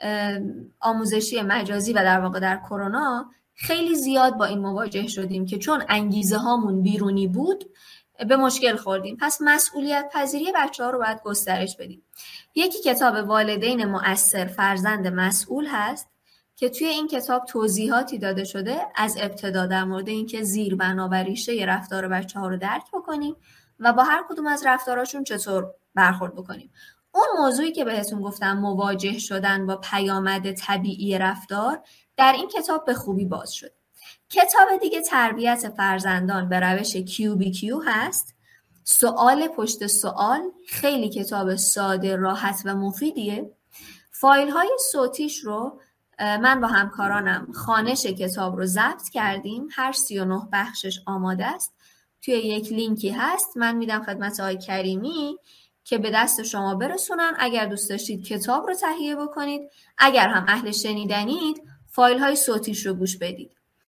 آموزشی مجازی و در واقع در کرونا خیلی زیاد با این مواجه شدیم که چون انگیزه هامون بیرونی بود به مشکل خوردیم. پس مسئولیت پذیری بچه ها رو باید گسترش بدیم. یکی کتاب والدین مؤثر فرزند مسئول هست که توی این کتاب توضیحاتی داده شده از ابتدا در مورد اینکه زیربنا و ریشه رفتار بچه ها رو درک بکنیم و با هر کدوم از رفتاراشون چطور برخورد بکنیم. اون موضوعی که بهتون گفتم مواجه شدن با پیامد طبیعی رفتار در این کتاب به خوبی باز شد. کتاب دیگه تربیت فرزندان به روش کیو بی کیو هست. سوال پشت سوال، خیلی کتاب ساده، راحت و مفیدیه. فایل های صوتیش رو من با همکارانم خوانش کتاب رو ضبط کردیم. هر سی و نه بخشش آماده است. توی یک لینکی هست، من میدم خدمت آقای کریمی که به دست شما برسونن. اگر دوست داشتید کتاب رو تهیه بکنید، اگر هم اهل شنیدنید فایل های صوتیش رو گوش بدید.